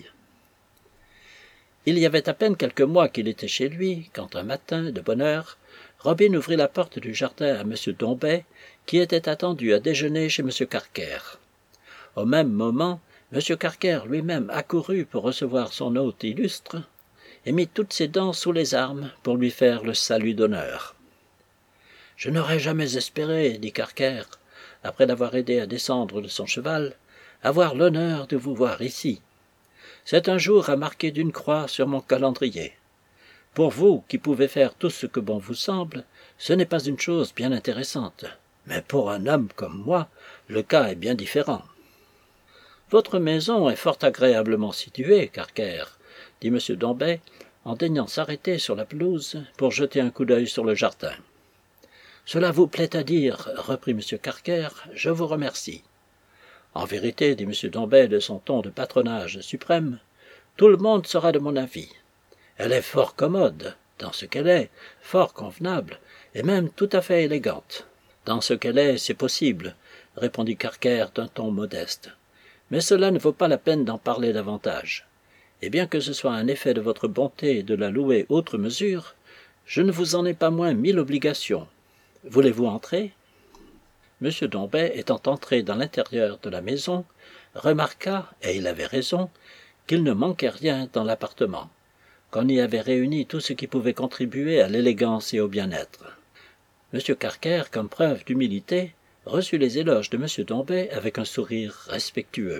Il y avait à peine quelques mois qu'il était chez lui, quand un matin, de bonne heure, Robin ouvrit la porte du jardin à M. Dombet, qui était attendu à déjeuner chez M. Carker. Au même moment, M. Carker lui-même accourut pour recevoir son hôte illustre, et mit toutes ses dents sous les armes pour lui faire le salut d'honneur. « Je n'aurais jamais espéré, dit Carker, après l'avoir aidé à descendre de son cheval, avoir l'honneur de vous voir ici. C'est un jour à marquer d'une croix sur mon calendrier. Pour vous, qui pouvez faire tout ce que bon vous semble, ce n'est pas une chose bien intéressante. Mais pour un homme comme moi, le cas est bien différent. Votre maison est fort agréablement située, Carker, dit M. Dombet, en daignant s'arrêter sur la pelouse pour jeter un coup d'œil sur le jardin. Cela vous plaît à dire, reprit M. Carker, je vous remercie. En vérité, dit M. Dombet de son ton de patronage suprême, tout le monde sera de mon avis. Elle est fort commode, dans ce qu'elle est, fort convenable, et même tout à fait élégante. Dans ce qu'elle est, c'est possible, répondit Carker d'un ton modeste. Mais cela ne vaut pas la peine d'en parler davantage. Et bien que ce soit un effet de votre bonté de la louer outre mesure, je ne vous en ai pas moins 1000 obligations. Voulez-vous entrer ? M. Dombet, étant entré dans l'intérieur de la maison, remarqua, et il avait raison, qu'il ne manquait rien dans l'appartement, qu'on y avait réuni tout ce qui pouvait contribuer à l'élégance et au bien-être. M. Carker, comme preuve d'humilité, reçut les éloges de M. Dombet avec un sourire respectueux.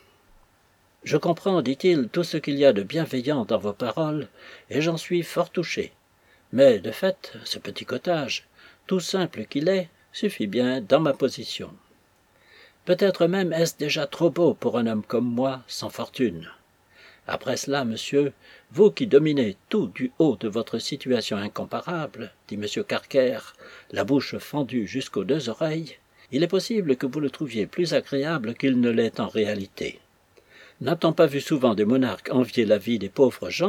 « Je comprends, dit-il, tout ce qu'il y a de bienveillant dans vos paroles, et j'en suis fort touché. Mais, de fait, ce petit cottage, tout simple qu'il est, suffit bien dans ma position. Peut-être même est-ce déjà trop beau pour un homme comme moi, sans fortune. Après cela, monsieur, vous qui dominez tout du haut de votre situation incomparable, dit M. Carker, la bouche fendue jusqu'aux 2 oreilles, il est possible que vous le trouviez plus agréable qu'il ne l'est en réalité. N'a-t-on pas vu souvent des monarques envier la vie des pauvres gens ? »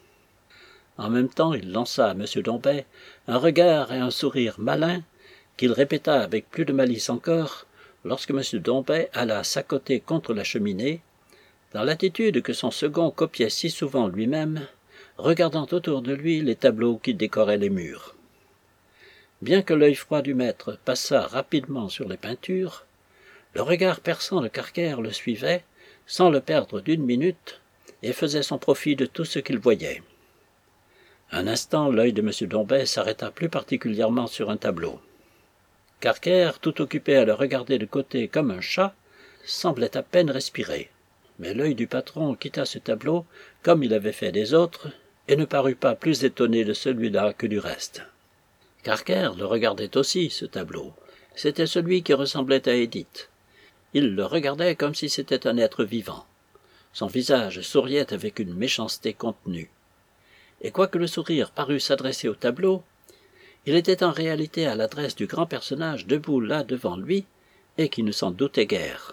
En même temps, il lança à M. Dombet un regard et un sourire malins, qu'il répéta avec plus de malice encore, lorsque M. Dombet alla s'accoter contre la cheminée, dans l'attitude que son second copiait si souvent lui-même, regardant autour de lui les tableaux qui décoraient les murs. Bien que l'œil froid du maître passât rapidement sur les peintures, le regard perçant de Carker le suivait, sans le perdre d'une minute, et faisait son profit de tout ce qu'il voyait. Un instant, l'œil de M. Dombet s'arrêta plus particulièrement sur un tableau. Carker, tout occupé à le regarder de côté comme un chat, semblait à peine respirer. Mais l'œil du patron quitta ce tableau comme il avait fait des autres, et ne parut pas plus étonné de celui-là que du reste. Carker le regardait aussi, ce tableau. C'était celui qui ressemblait à Édith. Il le regardait comme si c'était un être vivant. Son visage souriait avec une méchanceté contenue. Et quoique le sourire parût s'adresser au tableau, il était en réalité à l'adresse du grand personnage debout là devant lui, et qui ne s'en doutait guère.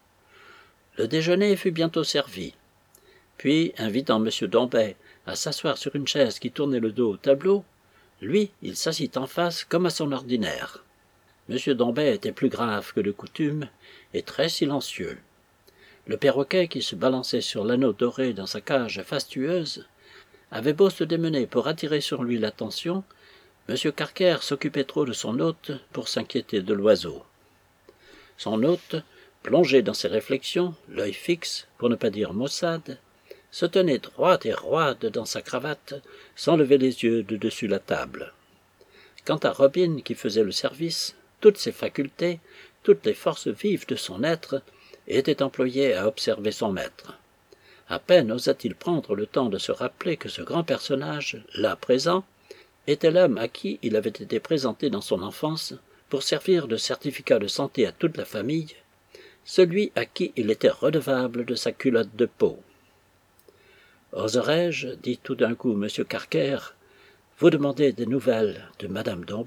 Le déjeuner fut bientôt servi. Puis, invitant M. Dombet à s'asseoir sur une chaise qui tournait le dos au tableau, lui, il s'assit en face comme à son ordinaire. M. Dombet était plus grave que de coutume et très silencieux. Le perroquet qui se balançait sur l'anneau doré dans sa cage fastueuse avait beau se démener pour attirer sur lui l'attention, M. Carker s'occupait trop de son hôte pour s'inquiéter de l'oiseau. Son hôte, plongé dans ses réflexions, l'œil fixe, pour ne pas dire maussade, se tenait droit et roide dans sa cravate, sans lever les yeux de dessus la table. Quant à Robin qui faisait le service, toutes ses facultés, toutes les forces vives de son être, étaient employées à observer son maître. À peine osa-t-il prendre le temps de se rappeler que ce grand personnage, là présent, était l'homme à qui il avait été présenté dans son enfance pour servir de certificat de santé à toute la famille, celui à qui il était redevable de sa culotte de peau. « Oserais-je, dit tout d'un coup M. Carker, vous demander des nouvelles de Madame Dombet ?»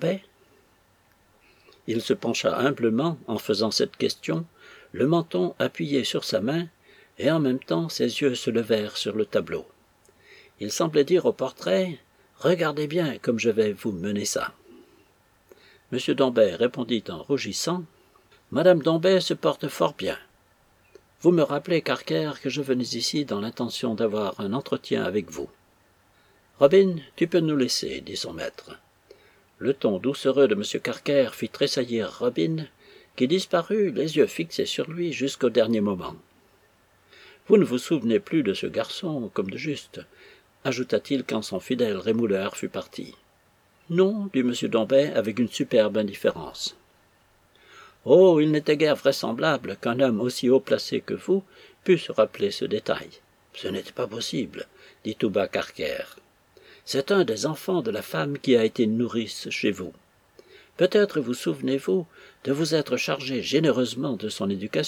Il se pencha humblement en faisant cette question, le menton appuyé sur sa main, et en même temps ses yeux se levèrent sur le tableau. Il semblait dire au portrait « Regardez bien comme je vais vous mener ça. » M. Dombet répondit en rougissant « Madame Dombet se porte fort bien. Vous me rappelez, Carker, que je venais ici dans l'intention d'avoir un entretien avec vous. »« Robin, tu peux nous laisser, dit son maître. » Le ton doucereux de M. Carker fit tressaillir Robin, qui disparut, les yeux fixés sur lui jusqu'au dernier moment. « Vous ne vous souvenez plus de ce garçon, comme de juste, » ajouta-t-il quand son fidèle rémouleur fut parti. « Non, dit M. Dombet avec une superbe indifférence. « Oh, il n'était guère vraisemblable qu'un homme aussi haut placé que vous pût se rappeler ce détail. »« Ce n'était pas possible, » dit tout bas Carker. « C'est un des enfants de la femme qui a été nourrice chez vous. Peut-être vous souvenez-vous de vous être chargé généreusement de son éducation. »«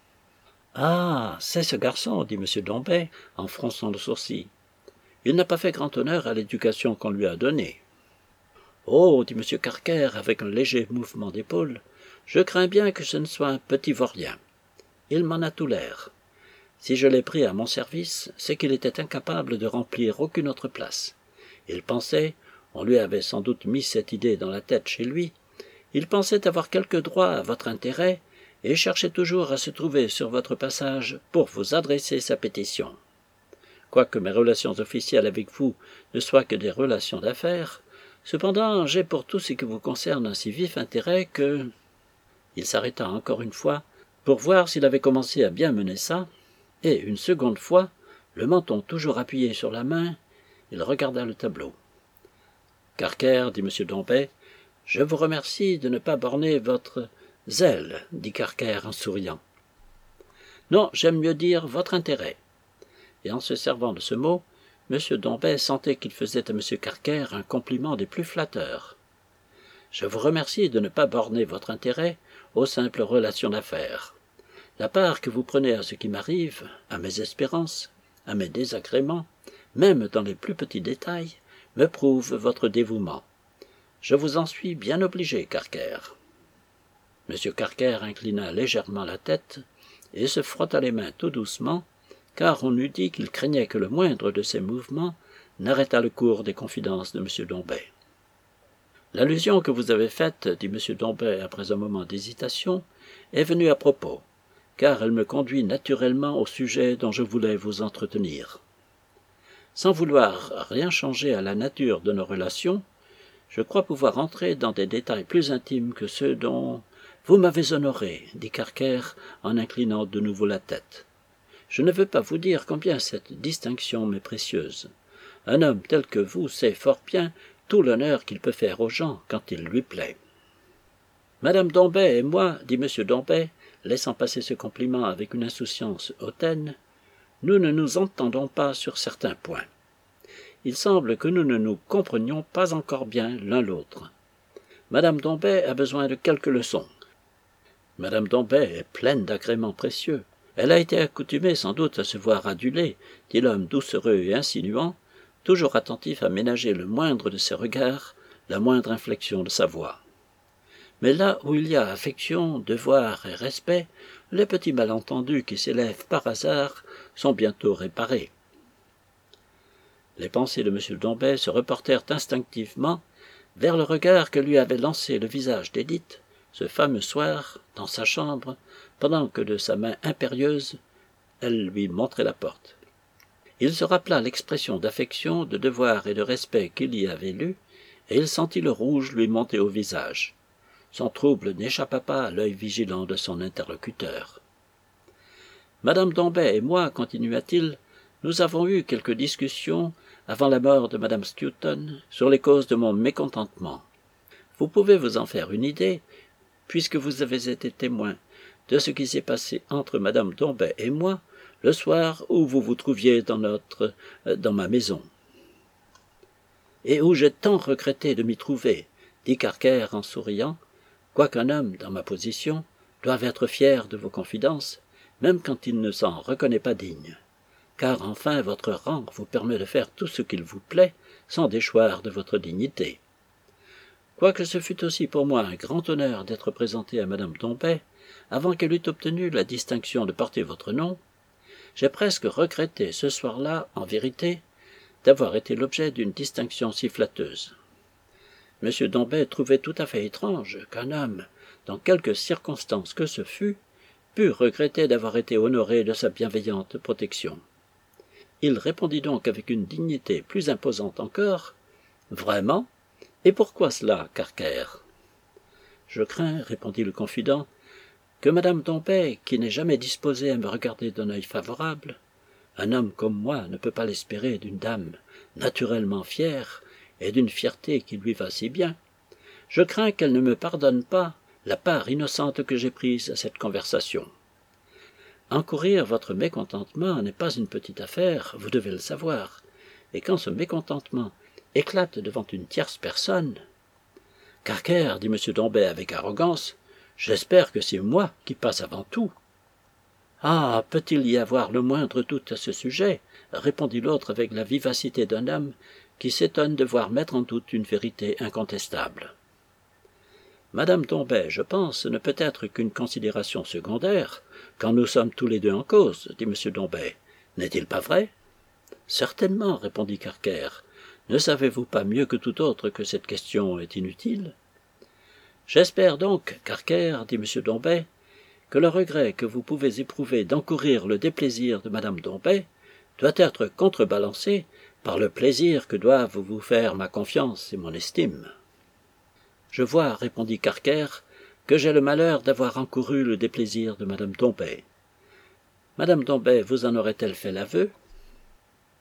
Ah, c'est ce garçon, dit M. Dombet, en fronçant le sourcil. Il n'a pas fait grand honneur à l'éducation qu'on lui a donnée. »« Oh, dit M. Carker avec un léger mouvement d'épaule, je crains bien que ce ne soit un petit vaurien. Il m'en a tout l'air. Si je l'ai pris à mon service, c'est qu'il était incapable de remplir aucune autre place. Il pensait, on lui avait sans doute mis cette idée dans la tête chez lui, il pensait avoir quelque droit à votre intérêt et cherchait toujours à se trouver sur votre passage pour vous adresser sa pétition. Quoique mes relations officielles avec vous ne soient que des relations d'affaires, cependant j'ai pour tout ce qui vous concerne un si vif intérêt que... » Il s'arrêta encore une fois pour voir s'il avait commencé à bien mener ça, et une seconde fois, le menton toujours appuyé sur la main, il regarda le tableau. « Carker, dit M. Dombet, Je vous remercie de ne pas borner votre zèle, dit Carker en souriant. Non, j'aime mieux dire votre intérêt. Et en se servant de ce mot, M. Dombet sentait qu'il faisait à M. Carker un compliment des plus flatteurs. Je vous remercie de ne pas borner votre intérêt aux simples relations d'affaires. La part que vous prenez à ce qui m'arrive, à mes espérances, à mes désagréments, même dans les plus petits détails, me prouve votre dévouement. Je vous en suis bien obligé, Carker. M. Carker inclina légèrement la tête et se frotta les mains tout doucement, car on eût dit qu'il craignait que le moindre de ses mouvements n'arrêtât le cours des confidences de M. Dombet. L'allusion que vous avez faite, dit M. Dombet après un moment d'hésitation, est venue à propos, car elle me conduit naturellement au sujet dont je voulais vous entretenir. Sans vouloir rien changer à la nature de nos relations, je crois pouvoir entrer dans des détails plus intimes que ceux dont vous m'avez honoré, dit Carker en inclinant de nouveau la tête. Je ne veux pas vous dire combien cette distinction m'est précieuse. Un homme tel que vous sait fort bien tout l'honneur qu'il peut faire aux gens quand il lui plaît. Madame Dombet et moi, dit M. Dombet, laissant passer ce compliment avec une insouciance hautaine, nous ne nous entendons pas sur certains points. Il semble que nous ne nous comprenions pas encore bien l'un l'autre. Madame Dombet a besoin de quelques leçons. Madame Dombet est pleine d'agréments précieux. Elle a été accoutumée sans doute à se voir adulée, dit l'homme doucereux et insinuant, toujours attentif à ménager le moindre de ses regards, la moindre inflexion de sa voix. Mais là où il y a affection, devoir et respect, les petits malentendus qui s'élèvent par hasard sont bientôt réparés. Les pensées de M. Dombet se reportèrent instinctivement vers le regard que lui avait lancé le visage d'Édith, ce fameux soir, dans sa chambre, pendant que de sa main impérieuse, elle lui montrait la porte. Il se rappela l'expression d'affection, de devoir et de respect qu'il y avait lue, et il sentit le rouge lui monter au visage. Son trouble n'échappa pas à l'œil vigilant de son interlocuteur. « Madame Dombet et moi, continua-t-il, nous avons eu quelques discussions avant la mort de Madame Skewton sur les causes de mon mécontentement. Vous pouvez vous en faire une idée, puisque vous avez été témoin de ce qui s'est passé entre Madame Dombet et moi le soir où vous vous trouviez dans ma maison. Et où j'ai tant regretté de m'y trouver, dit Carker en souriant, quoiqu'un homme dans ma position doive être fier de vos confidences, même quand il ne s'en reconnaît pas digne. Car enfin votre rang vous permet de faire tout ce qu'il vous plaît sans déchoir de votre dignité. Quoique ce fût aussi pour moi un grand honneur d'être présenté à Madame Dombet, avant qu'elle eût obtenu la distinction de porter votre nom, j'ai presque regretté ce soir-là, en vérité, d'avoir été l'objet d'une distinction si flatteuse. M. Dombet trouvait tout à fait étrange qu'un homme, dans quelque circonstance que ce fût, pût regretter d'avoir été honoré de sa bienveillante protection. Il répondit donc avec une dignité plus imposante encore, « Vraiment ? Et pourquoi cela, Carker ?»« Je crains, répondit le confident, que Madame Dombet, qui n'est jamais disposée à me regarder d'un œil favorable, un homme comme moi ne peut pas l'espérer d'une dame naturellement fière et d'une fierté qui lui va si bien, je crains qu'elle ne me pardonne pas la part innocente que j'ai prise à cette conversation. Encourir votre mécontentement n'est pas une petite affaire, vous devez le savoir, et quand ce mécontentement éclate devant une tierce personne... Carker, dit M. Dombet avec arrogance, j'espère que c'est moi qui passe avant tout. Ah, peut-il y avoir le moindre doute à ce sujet, répondit l'autre avec la vivacité d'un homme qui s'étonne de voir mettre en doute une vérité incontestable. Madame Dombet, je pense, ne peut être qu'une considération secondaire, quand nous sommes tous les deux en cause, dit M. Dombet. N'est-il pas vrai? Certainement, répondit Carker. Ne savez-vous pas mieux que tout autre que cette question est inutile? J'espère donc, Carker, dit M. Dombet, que le regret que vous pouvez éprouver d'encourir le déplaisir de Madame Dombet doit être contrebalancé par le plaisir que doivent vous faire ma confiance et mon estime. Je vois, répondit Carker, que j'ai le malheur d'avoir encouru le déplaisir de Madame Dombet. Madame Dombet vous en aurait-elle fait l'aveu?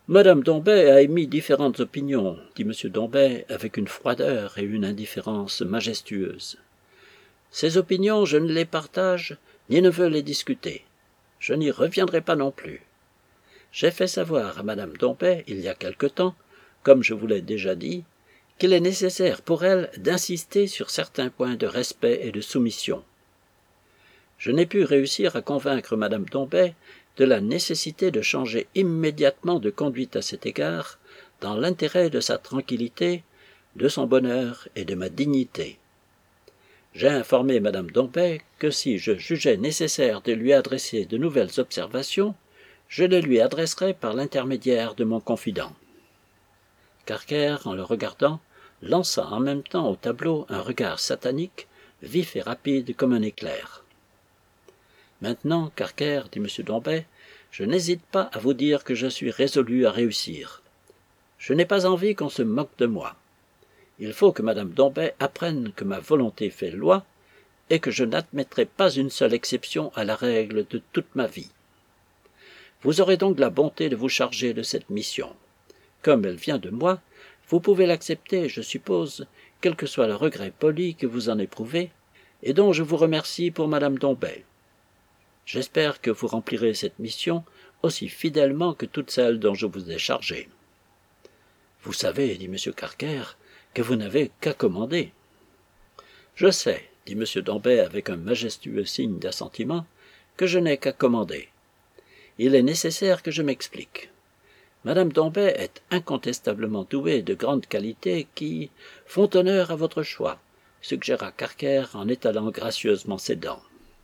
Madame Dombey a émis différentes opinions, dit M. Dombey avec une froideur et une indifférence majestueuses. Ces opinions, je ne les partage, ni ne veux les discuter. Je n'y reviendrai pas non plus. J'ai fait savoir à Madame Dombey, il y a quelque temps, comme je vous l'ai déjà dit, qu'il est nécessaire pour elle d'insister sur certains points de respect et de soumission. Je n'ai pu réussir à convaincre Madame Dombey de la nécessité de changer immédiatement de conduite à cet égard, dans l'intérêt de sa tranquillité, de son bonheur et de ma dignité. J'ai informé Madame Dombey que si je jugeais nécessaire de lui adresser de nouvelles observations, je les lui adresserais par l'intermédiaire de mon confident. Carker, en le regardant, lança en même temps au tableau un regard satanique, vif et rapide comme un éclair. Maintenant, Carker, dit M. Dombey, je n'hésite pas à vous dire que je suis résolu à réussir. Je n'ai pas envie qu'on se moque de moi. Il faut que Mme Dombey apprenne que ma volonté fait loi et que je n'admettrai pas une seule exception à la règle de toute ma vie. Vous aurez donc la bonté de vous charger de cette mission. Comme elle vient de moi, vous pouvez l'accepter, je suppose, quel que soit le regret poli que vous en éprouvez, et dont je vous remercie pour Mme Dombey. J'espère que vous remplirez cette mission aussi fidèlement que toutes celles dont je vous ai chargé. Vous savez, dit M. Carker, que vous n'avez qu'à commander. Je sais, dit M. Dombey avec un majestueux signe d'assentiment, que je n'ai qu'à commander. Il est nécessaire que je m'explique. Madame Dombey est incontestablement douée de grandes qualités qui font honneur à votre choix, suggéra Carker en étalant gracieusement ses dents.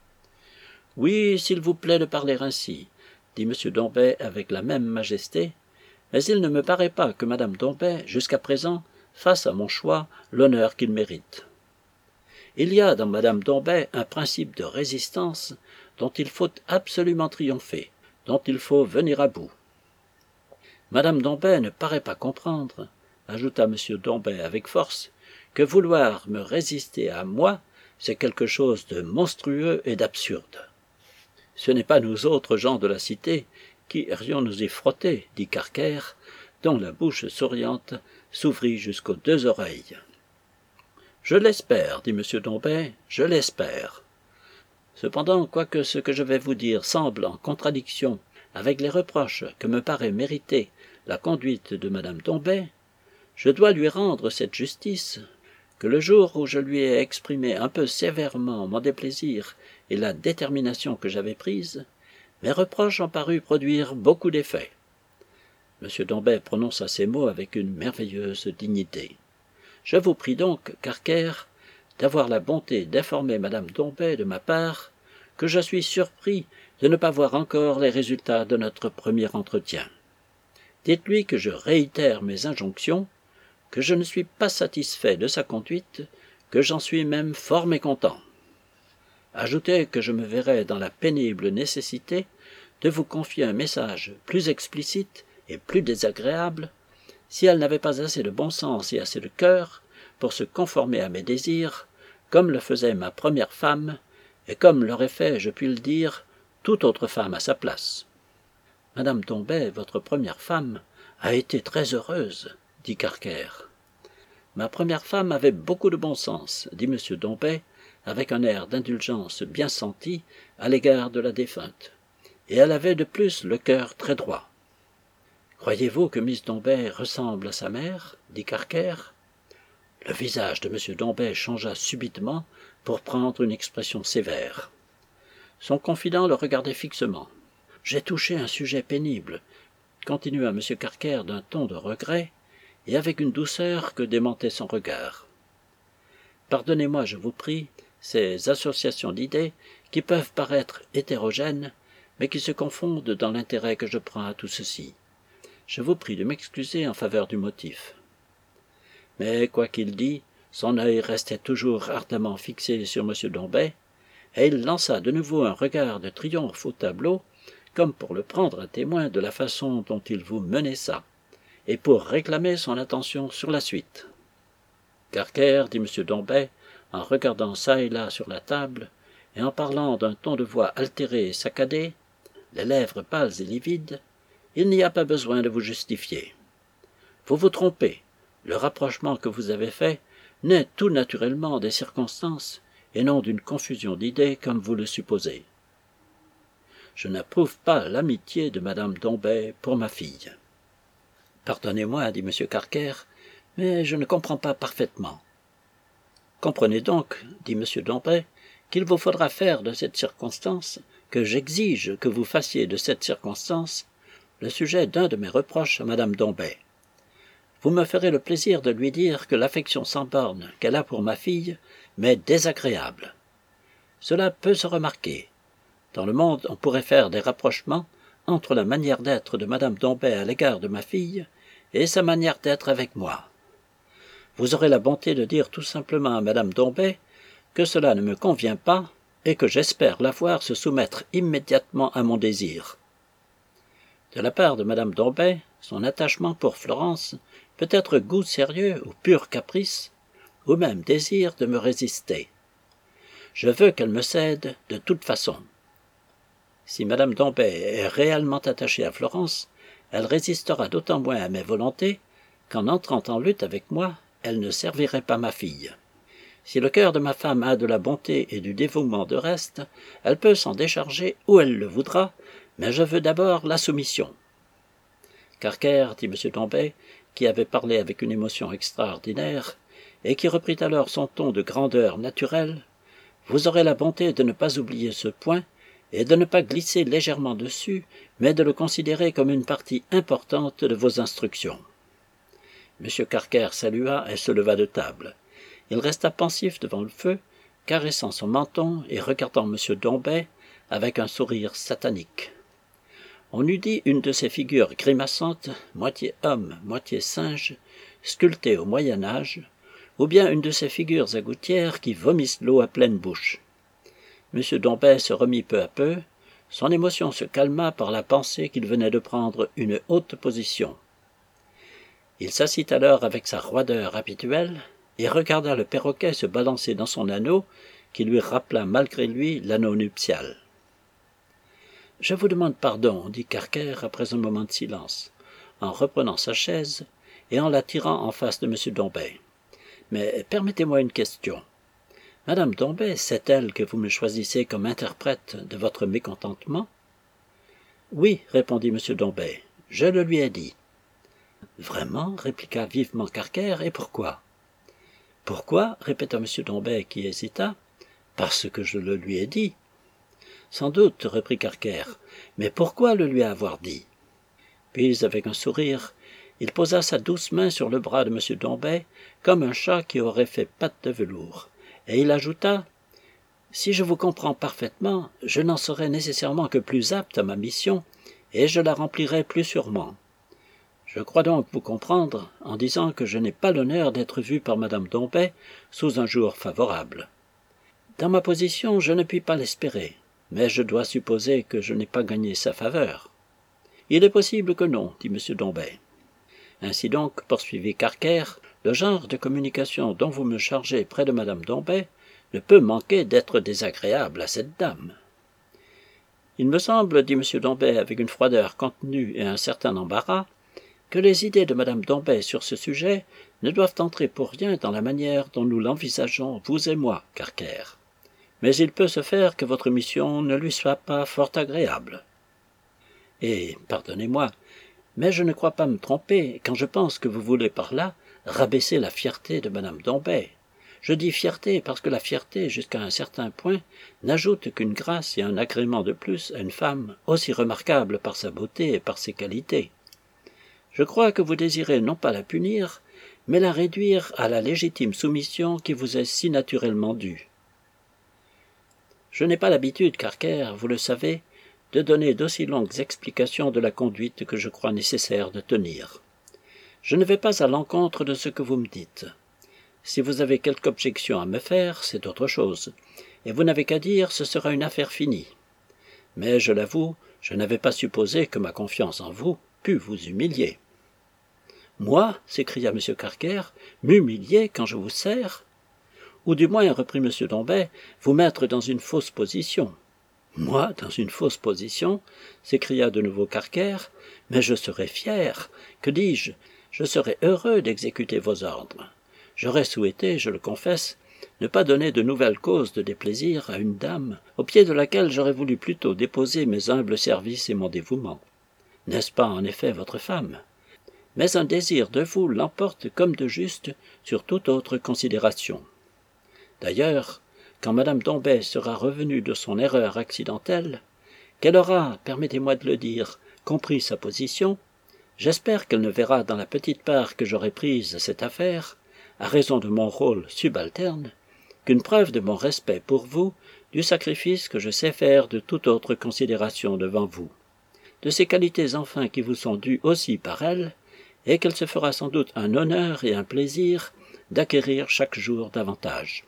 Oui, s'il vous plaît de parler ainsi, dit M. Dombey avec la même majesté, mais il ne me paraît pas que Madame Dombey, jusqu'à présent, fasse à mon choix l'honneur qu'il mérite. Il y a dans Madame Dombey un principe de résistance dont il faut absolument triompher, dont il faut venir à bout. Madame Dombey ne paraît pas comprendre, ajouta M. Dombey avec force, que vouloir me résister à moi, c'est quelque chose de monstrueux et d'absurde. Ce n'est pas nous autres gens de la cité qui irions nous y frotter, dit Carker, dont la bouche souriante s'ouvrit jusqu'aux deux oreilles. Je l'espère, dit M. Dombey, je l'espère. Cependant, quoique ce que je vais vous dire semble en contradiction avec les reproches que me paraît mériter la conduite de Madame Dombey, je dois lui rendre cette justice, que le jour où je lui ai exprimé un peu sévèrement mon déplaisir et la détermination que j'avais prise, mes reproches ont paru produire beaucoup d'effet. M. Dombey prononça ces mots avec une merveilleuse dignité. Je vous prie donc, Carker, d'avoir la bonté d'informer Madame Dombey de ma part que je suis surpris de ne pas voir encore les résultats de notre premier entretien. Dites-lui que je réitère mes injonctions, que je ne suis pas satisfait de sa conduite, que j'en suis même fort mécontent. Ajoutez que je me verrai dans la pénible nécessité de vous confier un message plus explicite et plus désagréable, si elle n'avait pas assez de bon sens et assez de cœur pour se conformer à mes désirs, comme le faisait ma première femme, et comme l'aurait fait, je puis le dire, toute autre femme à sa place. Madame Dombey, votre première femme, a été très heureuse, dit Carker. Ma première femme avait beaucoup de bon sens, dit M. Dombey, avec un air d'indulgence bien senti à l'égard de la défunte, et elle avait de plus le cœur très droit. Croyez-vous que Miss Dombey ressemble à sa mère, dit Carker. Le visage de M. Dombey changea subitement pour prendre une expression sévère. Son confident le regardait fixement. « J'ai touché un sujet pénible, » continua M. Carker d'un ton de regret, et avec une douceur que démentait son regard. « Pardonnez-moi, je vous prie, ces associations d'idées qui peuvent paraître hétérogènes, mais qui se confondent dans l'intérêt que je prends à tout ceci. Je vous prie de m'excuser en faveur du motif. » Mais, quoi qu'il dît, son œil restait toujours ardemment fixé sur M. Dombey, et il lança de nouveau un regard de triomphe au tableau, comme pour le prendre à témoin de la façon dont il vous menaça, et pour réclamer son attention sur la suite. « Carker, dit M. Dombey, en regardant çà et là sur la table, et en parlant d'un ton de voix altéré et saccadé, les lèvres pâles et livides, il n'y a pas besoin de vous justifier. Vous vous trompez. Le rapprochement que vous avez fait naît tout naturellement des circonstances et non d'une confusion d'idées comme vous le supposez. Je n'approuve pas l'amitié de madame Dombey pour ma fille. Pardonnez-moi, dit M. Carker, mais je ne comprends pas parfaitement. Comprenez donc, dit M. Dombey, qu'il vous faudra faire de cette circonstance, que j'exige que vous fassiez de cette circonstance, le sujet d'un de mes reproches à madame Dombey. Vous me ferez le plaisir de lui dire que l'affection sans borne qu'elle a pour ma fille m'est désagréable. Cela peut se remarquer. Dans le monde, on pourrait faire des rapprochements entre la manière d'être de madame Dombey à l'égard de ma fille et sa manière d'être avec moi. Vous aurez la bonté de dire tout simplement à madame Dombey que cela ne me convient pas et que j'espère la voir se soumettre immédiatement à mon désir. De la part de madame Dombey, son attachement pour Florence peut être goût sérieux ou pur caprice, ou même désir de me résister. Je veux qu'elle me cède de toute façon. Si madame Dombey est réellement attachée à Florence, elle résistera d'autant moins à mes volontés qu'en entrant en lutte avec moi, elle ne servirait pas ma fille. Si le cœur de ma femme a de la bonté et du dévouement de reste, elle peut s'en décharger où elle le voudra, mais je veux d'abord la soumission. Carker, dit M. Dombey, qui avait parlé avec une émotion extraordinaire, et qui reprit alors son ton de grandeur naturelle, vous aurez la bonté de ne pas oublier ce point, et de ne pas glisser légèrement dessus, mais de le considérer comme une partie importante de vos instructions. M. Carker salua et se leva de table. Il resta pensif devant le feu, caressant son menton et regardant M. Dombey avec un sourire satanique. On eût dit une de ces figures grimaçantes, moitié homme, moitié singe, sculptées au Moyen Âge, ou bien une de ces figures à gouttières qui vomissent l'eau à pleine bouche. M. Dombey se remit peu à peu, son émotion se calma par la pensée qu'il venait de prendre une haute position. Il s'assit alors avec sa roideur habituelle et regarda le perroquet se balancer dans son anneau, qui lui rappela malgré lui l'anneau nuptial. « Je vous demande pardon, dit Carker après un moment de silence, en reprenant sa chaise et en la tirant en face de M. Dombey. « Mais permettez-moi une question. Madame Dombey sait-elle que vous me choisissez comme interprète de votre mécontentement ?»« Oui, répondit M. Dombey, je le lui ai dit. »« Vraiment ?» répliqua vivement Carker, « et pourquoi ?»« Pourquoi ?» répéta M. Dombey qui hésita. « Parce que je le lui ai dit. » « Sans doute, reprit Carker, mais pourquoi le lui avoir dit ?» Puis, avec un sourire, il posa sa douce main sur le bras de M. Dombey, comme un chat qui aurait fait patte de velours, et il ajouta « Si je vous comprends parfaitement, je n'en serai nécessairement que plus apte à ma mission, et je la remplirai plus sûrement. Je crois donc vous comprendre en disant que je n'ai pas l'honneur d'être vu par madame Dombey sous un jour favorable. Dans ma position, je ne puis pas l'espérer. Mais je dois supposer que je n'ai pas gagné sa faveur. »« Il est possible que non, dit M. Dombey. »« Ainsi donc, poursuivit Carker, le genre de communication dont vous me chargez près de Madame Dombey ne peut manquer d'être désagréable à cette dame. »« Il me semble, dit M. Dombey avec une froideur contenue et un certain embarras, que les idées de Madame Dombey sur ce sujet ne doivent entrer pour rien dans la manière dont nous l'envisageons, vous et moi, Carker. Mais il peut se faire que votre mission ne lui soit pas fort agréable. Et, pardonnez-moi, mais je ne crois pas me tromper quand je pense que vous voulez par là rabaisser la fierté de madame Dombey. Je dis fierté parce que la fierté, jusqu'à un certain point, n'ajoute qu'une grâce et un agrément de plus à une femme aussi remarquable par sa beauté et par ses qualités. Je crois que vous désirez non pas la punir, mais la réduire à la légitime soumission qui vous est si naturellement due. Je n'ai pas l'habitude, Carker, vous le savez, de donner d'aussi longues explications de la conduite que je crois nécessaire de tenir. Je ne vais pas à l'encontre de ce que vous me dites. Si vous avez quelque objection à me faire, c'est autre chose, et vous n'avez qu'à dire, ce sera une affaire finie. Mais, je l'avoue, je n'avais pas supposé que ma confiance en vous pût vous humilier. « Moi » s'écria M. Carker, « m'humilier quand je vous sers ?» Ou du moins, reprit M. Dombey, vous mettre dans une fausse position. Moi, dans une fausse position, s'écria de nouveau Carker, mais je serais fier, que dis-je, je serais heureux d'exécuter vos ordres. J'aurais souhaité, je le confesse, ne pas donner de nouvelles causes de déplaisir à une dame, au pied de laquelle j'aurais voulu plutôt déposer mes humbles services et mon dévouement. N'est-ce pas en effet votre femme? Mais un désir de vous l'emporte comme de juste sur toute autre considération. D'ailleurs, quand madame Dombey sera revenue de son erreur accidentelle, qu'elle aura, permettez-moi de le dire, compris sa position, j'espère qu'elle ne verra dans la petite part que j'aurai prise à cette affaire, à raison de mon rôle subalterne, qu'une preuve de mon respect pour vous, du sacrifice que je sais faire de toute autre considération devant vous, de ces qualités enfin qui vous sont dues aussi par elle, et qu'elle se fera sans doute un honneur et un plaisir d'acquérir chaque jour davantage.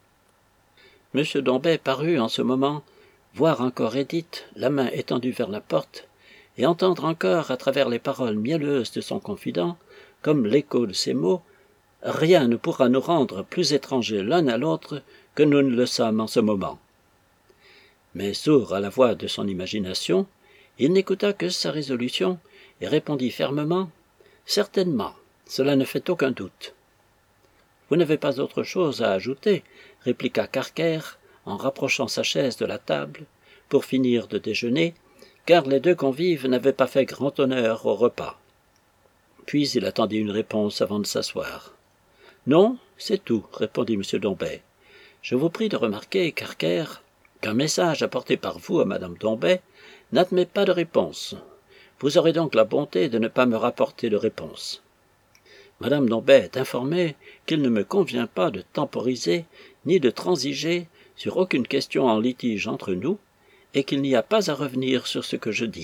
M. Dombey parut en ce moment voir encore Édith, la main étendue vers la porte, et entendre encore, à travers les paroles mielleuses de son confident, comme l'écho de ces mots, « Rien ne pourra nous rendre plus étrangers l'un à l'autre que nous ne le sommes en ce moment. » Mais sourd à la voix de son imagination, il n'écouta que sa résolution et répondit fermement « Certainement, cela ne fait aucun doute. » « Vous n'avez pas autre chose à ajouter, » répliqua Carker, en rapprochant sa chaise de la table, pour finir de déjeuner, car les deux convives n'avaient pas fait grand honneur au repas. Puis il attendit une réponse avant de s'asseoir. « Non, c'est tout, » répondit M. Dombey. « Je vous prie de remarquer, Carker, qu'un message apporté par vous à madame Dombey n'admet pas de réponse. Vous aurez donc la bonté de ne pas me rapporter de réponse. Madame Dombey est informée qu'il ne me convient pas de temporiser ni de transiger sur aucune question en litige entre nous, et qu'il n'y a pas à revenir sur ce que je dis. »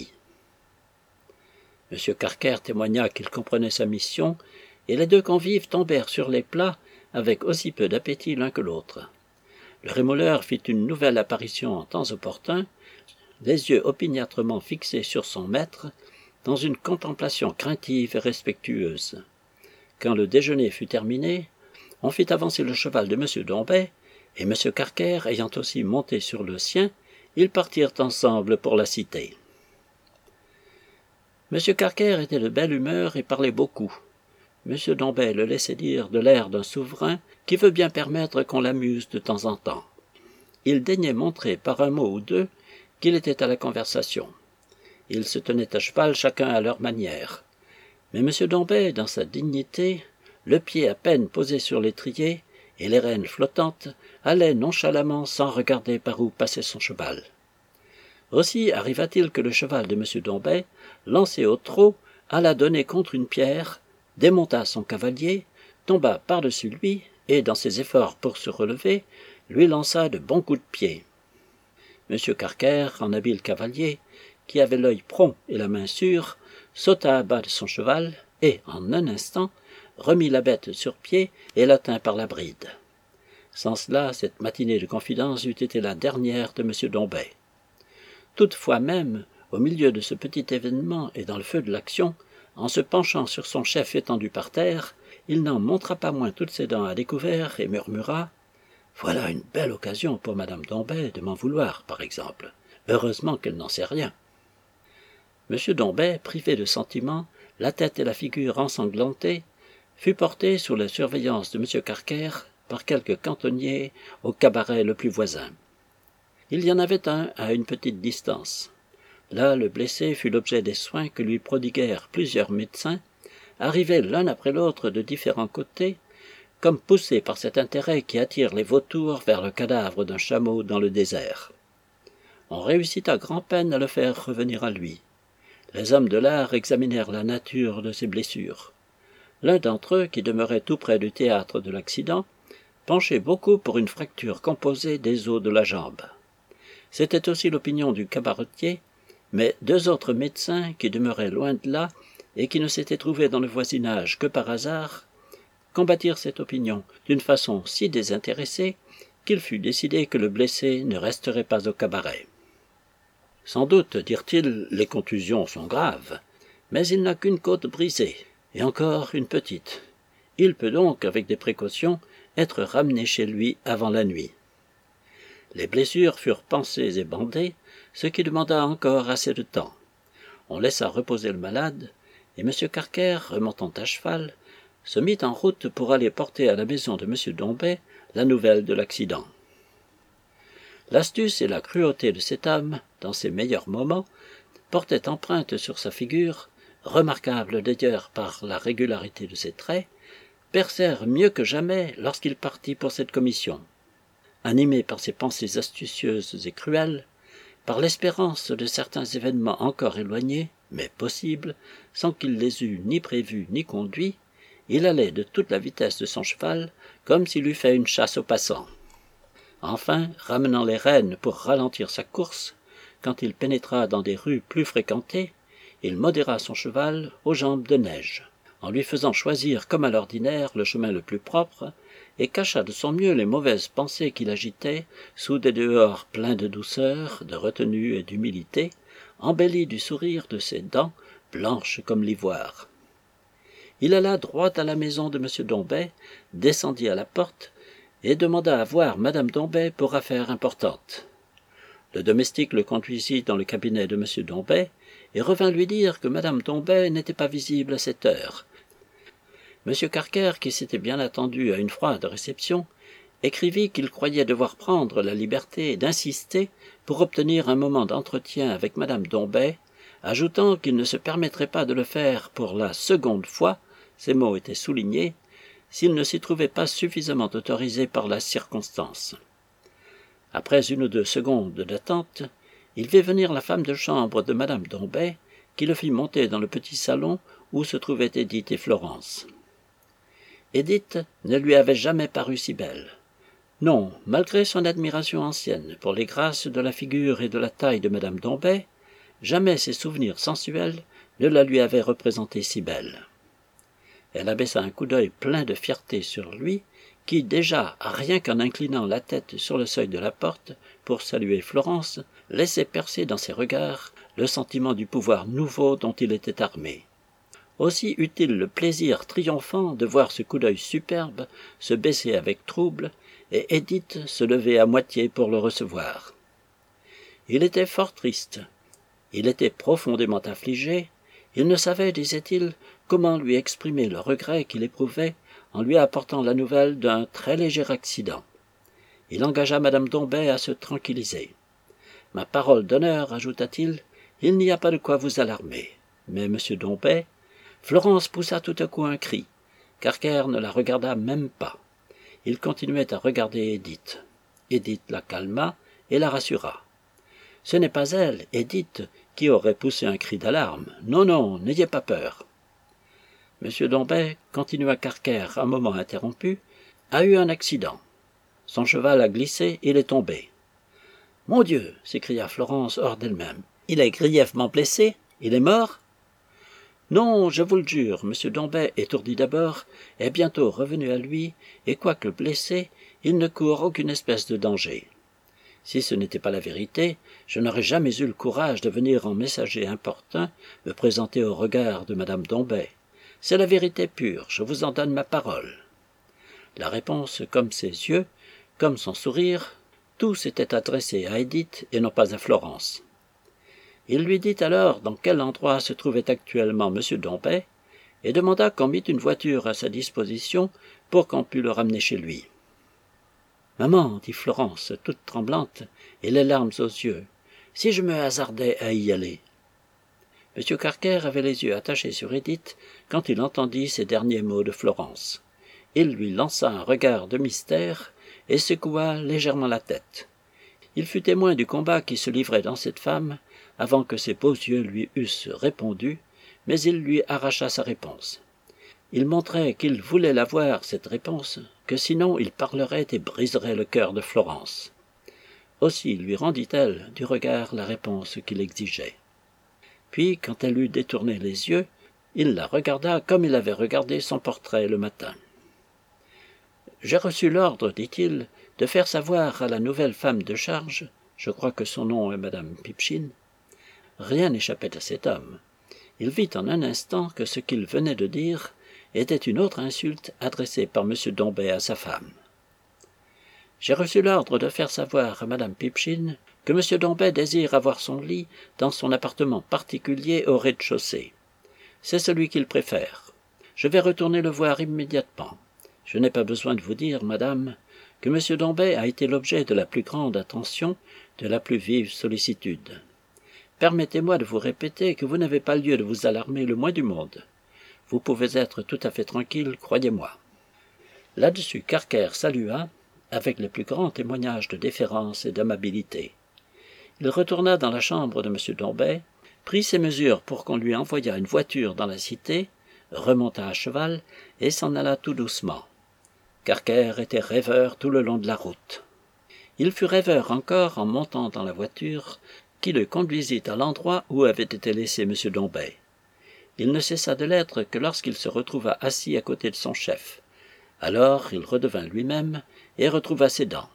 M. Carker témoigna qu'il comprenait sa mission, et les deux convives tombèrent sur les plats avec aussi peu d'appétit l'un que l'autre. Le rémouleur fit une nouvelle apparition en temps opportun, les yeux opiniâtrement fixés sur son maître, dans une contemplation craintive et respectueuse. Quand le déjeuner fut terminé, on fit avancer le cheval de M. Dombey, et M. Carker ayant aussi monté sur le sien, ils partirent ensemble pour la cité. M. Carker était de belle humeur et parlait beaucoup. M. Dombey le laissait dire de l'air d'un souverain qui veut bien permettre qu'on l'amuse de temps en temps. Il daignait montrer par un mot ou deux qu'il était à la conversation. Ils se tenaient à cheval chacun à leur manière. Mais M. Dombey, dans sa dignité, le pied à peine posé sur l'étrier et les rênes flottantes, allait nonchalamment sans regarder par où passait son cheval. Aussi arriva-t-il que le cheval de M. Dombey, lancé au trot, alla donner contre une pierre, démonta son cavalier, tomba par-dessus lui et, dans ses efforts pour se relever, lui lança de bons coups de pied. M. Carker, en habile cavalier, qui avait l'œil prompt et la main sûre, sauta à bas de son cheval et, en un instant, remit la bête sur pied et la tint par la bride. Sans cela, cette matinée de confidence eût été la dernière de M. Dombey. Toutefois même, au milieu de ce petit événement et dans le feu de l'action, en se penchant sur son chef étendu par terre, il n'en montra pas moins toutes ses dents à découvert et murmura « Voilà une belle occasion pour madame Dombey de m'en vouloir, par exemple. Heureusement qu'elle n'en sait rien. » M. Dombey, privé de sentiment, la tête et la figure ensanglantées, fut porté sous la surveillance de M. Carker par quelques cantonniers au cabaret le plus voisin. Il y en avait un à une petite distance. Là, le blessé fut l'objet des soins que lui prodiguèrent plusieurs médecins, arrivés l'un après l'autre de différents côtés, comme poussés par cet intérêt qui attire les vautours vers le cadavre d'un chameau dans le désert. On réussit à grand-peine à le faire revenir à lui. Les hommes de l'art examinèrent la nature de ses blessures. L'un d'entre eux, qui demeurait tout près du théâtre de l'accident, penchait beaucoup pour une fracture composée des os de la jambe. C'était aussi l'opinion du cabaretier, mais deux autres médecins, qui demeuraient loin de là et qui ne s'étaient trouvés dans le voisinage que par hasard, combattirent cette opinion d'une façon si désintéressée qu'il fut décidé que le blessé ne resterait pas au cabaret. « Sans doute, dirent-ils, les contusions sont graves, mais il n'a qu'une côte brisée, et encore une petite. Il peut donc, avec des précautions, être ramené chez lui avant la nuit. » Les blessures furent pansées et bandées, ce qui demanda encore assez de temps. On laissa reposer le malade, et M. Carker, remontant à cheval, se mit en route pour aller porter à la maison de M. Dombet la nouvelle de l'accident. L'astuce et la cruauté de cet homme, dans ses meilleurs moments, portaient empreinte sur sa figure, remarquable d'ailleurs par la régularité de ses traits, percèrent mieux que jamais lorsqu'il partit pour cette commission. Animé par ses pensées astucieuses et cruelles, par l'espérance de certains événements encore éloignés, mais possibles, sans qu'il les eût ni prévus ni conduits, il allait de toute la vitesse de son cheval, comme s'il eût fait une chasse aux passants. Enfin, ramenant les rênes pour ralentir sa course, quand il pénétra dans des rues plus fréquentées, il modéra son cheval aux jambes de neige, en lui faisant choisir comme à l'ordinaire le chemin le plus propre, et cacha de son mieux les mauvaises pensées qu'il agitait sous des dehors pleins de douceur, de retenue et d'humilité, embellis du sourire de ses dents, blanches comme l'ivoire. Il alla droit à la maison de M. Dombet, descendit à la porte, et demanda à voir Madame Dombet pour affaires importantes. Le domestique le conduisit dans le cabinet de M. Dombet, et revint lui dire que Madame Dombet n'était pas visible à cette heure. M. Carker, qui s'était bien attendu à une froide réception, écrivit qu'il croyait devoir prendre la liberté d'insister pour obtenir un moment d'entretien avec Madame Dombet, ajoutant qu'il ne se permettrait pas de le faire pour la seconde fois, ces mots étaient soulignés, s'il ne s'y trouvait pas suffisamment autorisé par la circonstance. Après une ou deux secondes d'attente, il vit venir la femme de chambre de Madame Dombet, qui le fit monter dans le petit salon où se trouvaient Édith et Florence. Édith ne lui avait jamais paru si belle. Non, malgré son admiration ancienne pour les grâces de la figure et de la taille de Madame Dombet, jamais ses souvenirs sensuels ne la lui avaient représentée si belle. Elle abaissa un coup d'œil plein de fierté sur lui, qui déjà, rien qu'en inclinant la tête sur le seuil de la porte pour saluer Florence, laissait percer dans ses regards le sentiment du pouvoir nouveau dont il était armé. Aussi eut-il le plaisir triomphant de voir ce coup d'œil superbe se baisser avec trouble, et Édith se lever à moitié pour le recevoir. Il était fort triste. Il était profondément affligé. Il ne savait, disait-il, comment lui exprimer le regret qu'il éprouvait en lui apportant la nouvelle d'un très léger accident. Il engagea Madame Dombet à se tranquilliser. « Ma parole d'honneur, ajouta-t-il, il n'y a pas de quoi vous alarmer. Mais Monsieur Dombet... » Florence poussa tout à coup un cri. Carker ne la regarda même pas. Il continuait à regarder Édith. Édith la calma et la rassura. Ce n'est pas elle, Édith, qui aurait poussé un cri d'alarme. Non, non, n'ayez pas peur. M. Dombet, continua Carker un moment interrompu, a eu un accident. Son cheval a glissé, il est tombé. « Mon Dieu !» s'écria Florence hors d'elle-même. « Il est grièvement blessé? Il est mort ?» Non, je vous le jure, M. Dombet, étourdi d'abord, est bientôt revenu à lui, et quoique blessé, il ne court aucune espèce de danger. Si ce n'était pas la vérité, je n'aurais jamais eu le courage de venir en messager importun me présenter au regard de Madame Dombet. C'est la vérité pure, je vous en donne ma parole. La réponse, comme ses yeux, comme son sourire, tout s'était adressé à Édith et non pas à Florence. Il lui dit alors dans quel endroit se trouvait actuellement M. Dombet, et demanda qu'on mît une voiture à sa disposition pour qu'on pût le ramener chez lui. « Maman, dit Florence, toute tremblante, et les larmes aux yeux, si je me hasardais à y aller. » M. Carker avait les yeux attachés sur Édith quand il entendit ces derniers mots de Florence. Il lui lança un regard de mystère et secoua légèrement la tête. Il fut témoin du combat qui se livrait dans cette femme, avant que ses beaux yeux lui eussent répondu, mais il lui arracha sa réponse. Il montrait qu'il voulait la voir, cette réponse, que sinon il parlerait et briserait le cœur de Florence. Aussi lui rendit-elle du regard la réponse qu'il exigeait. Puis, quand elle eut détourné les yeux, il la regarda comme il avait regardé son portrait le matin. « J'ai reçu l'ordre, dit-il, de faire savoir à la nouvelle femme de charge, je crois que son nom est Madame Pipchin. » Rien n'échappait à cet homme. Il vit en un instant que ce qu'il venait de dire était une autre insulte adressée par M. Dombet à sa femme. « J'ai reçu l'ordre de faire savoir à Madame Pipchin que M. Dombet désire avoir son lit dans son appartement particulier au rez-de-chaussée. C'est celui qu'il préfère. Je vais retourner le voir immédiatement. Je n'ai pas besoin de vous dire, madame, que M. Dombet a été l'objet de la plus grande attention, de la plus vive sollicitude. Permettez-moi de vous répéter que vous n'avez pas lieu de vous alarmer le moins du monde. Vous pouvez être tout à fait tranquille, croyez-moi. » Là-dessus, Carker salua, avec les plus grands témoignages de déférence et d'amabilité. Il retourna dans la chambre de M. Dombet, prit ses mesures pour qu'on lui envoyât une voiture dans la cité, remonta à cheval et s'en alla tout doucement. Carker était rêveur tout le long de la route. Il fut rêveur encore en montant dans la voiture qui le conduisit à l'endroit où avait été laissé M. Dombet. Il ne cessa de l'être que lorsqu'il se retrouva assis à côté de son chef. Alors il redevint lui-même et retrouva ses dents.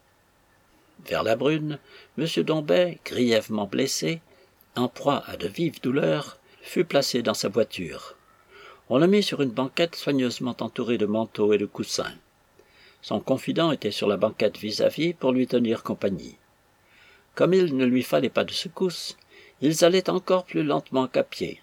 Vers la brune, M. Dombet, grièvement blessé, en proie à de vives douleurs, fut placé dans sa voiture. On le mit sur une banquette soigneusement entourée de manteaux et de coussins. Son confident était sur la banquette vis-à-vis pour lui tenir compagnie. Comme il ne lui fallait pas de secousse, ils allaient encore plus lentement qu'à pied.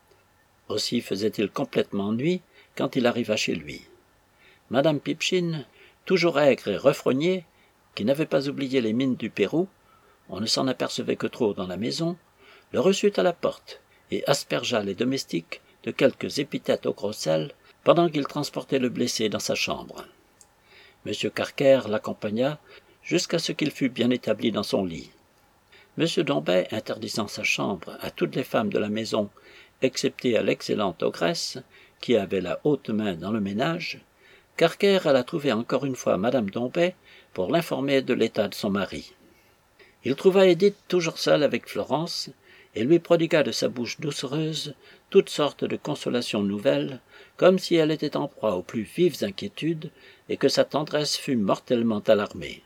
Aussi faisait-il complètement nuit quand il arriva chez lui. Madame Pipchin, toujours aigre et refrognée, qui n'avait pas oublié les mines du Pérou, on ne s'en apercevait que trop dans la maison, le reçut à la porte et aspergea les domestiques de quelques épithètes au gros sel pendant qu'il transportait le blessé dans sa chambre. M. Carker l'accompagna jusqu'à ce qu'il fût bien établi dans son lit. M. Dombet, interdisant sa chambre à toutes les femmes de la maison, excepté à l'excellente ogresse, qui avait la haute main dans le ménage, Carker alla trouver encore une fois Madame Dombet pour l'informer de l'état de son mari. Il trouva Édith toujours seule avec Florence et lui prodigua de sa bouche doucereuse toutes sortes de consolations nouvelles, comme si elle était en proie aux plus vives inquiétudes et que sa tendresse fût mortellement alarmée.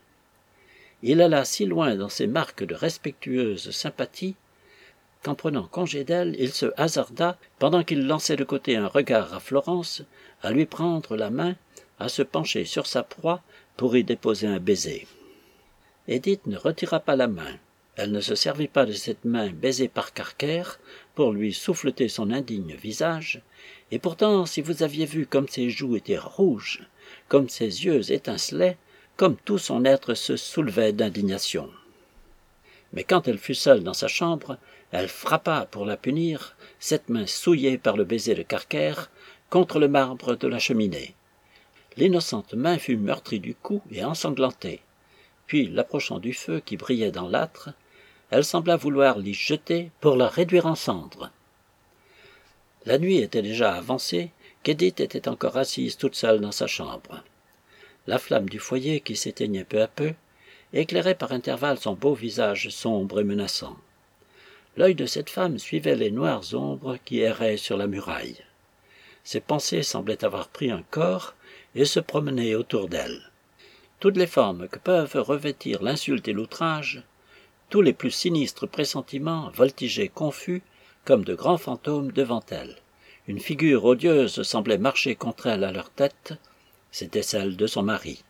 Il alla si loin dans ses marques de respectueuse sympathie qu'en prenant congé d'elle, il se hasarda, pendant qu'il lançait de côté un regard à Florence, à lui prendre la main, à se pencher sur sa proie pour y déposer un baiser. Édith ne retira pas la main. Elle ne se servit pas de cette main baisée par Carker pour lui souffleter son indigne visage, et pourtant, si vous aviez vu comme ses joues étaient rouges, comme ses yeux étincelaient, comme tout son être se soulevait d'indignation. Mais quand elle fut seule dans sa chambre, elle frappa, pour la punir, cette main souillée par le baiser de Carker, contre le marbre de la cheminée. L'innocente main fut meurtrie du cou et ensanglantée. Puis, l'approchant du feu qui brillait dans l'âtre, elle sembla vouloir l'y jeter pour la réduire en cendres. La nuit était déjà avancée, qu'Édith était encore assise toute seule dans sa chambre. La flamme du foyer, qui s'éteignait peu à peu, éclairait par intervalles son beau visage sombre et menaçant. L'œil de cette femme suivait les noires ombres qui erraient sur la muraille. Ses pensées semblaient avoir pris un corps et se promener autour d'elle. Toutes les formes que peuvent revêtir l'insulte et l'outrage, tous les plus sinistres pressentiments voltigeaient confus comme de grands fantômes devant elle. Une figure odieuse semblait marcher contre elle à leur tête, c'était celle de son mari.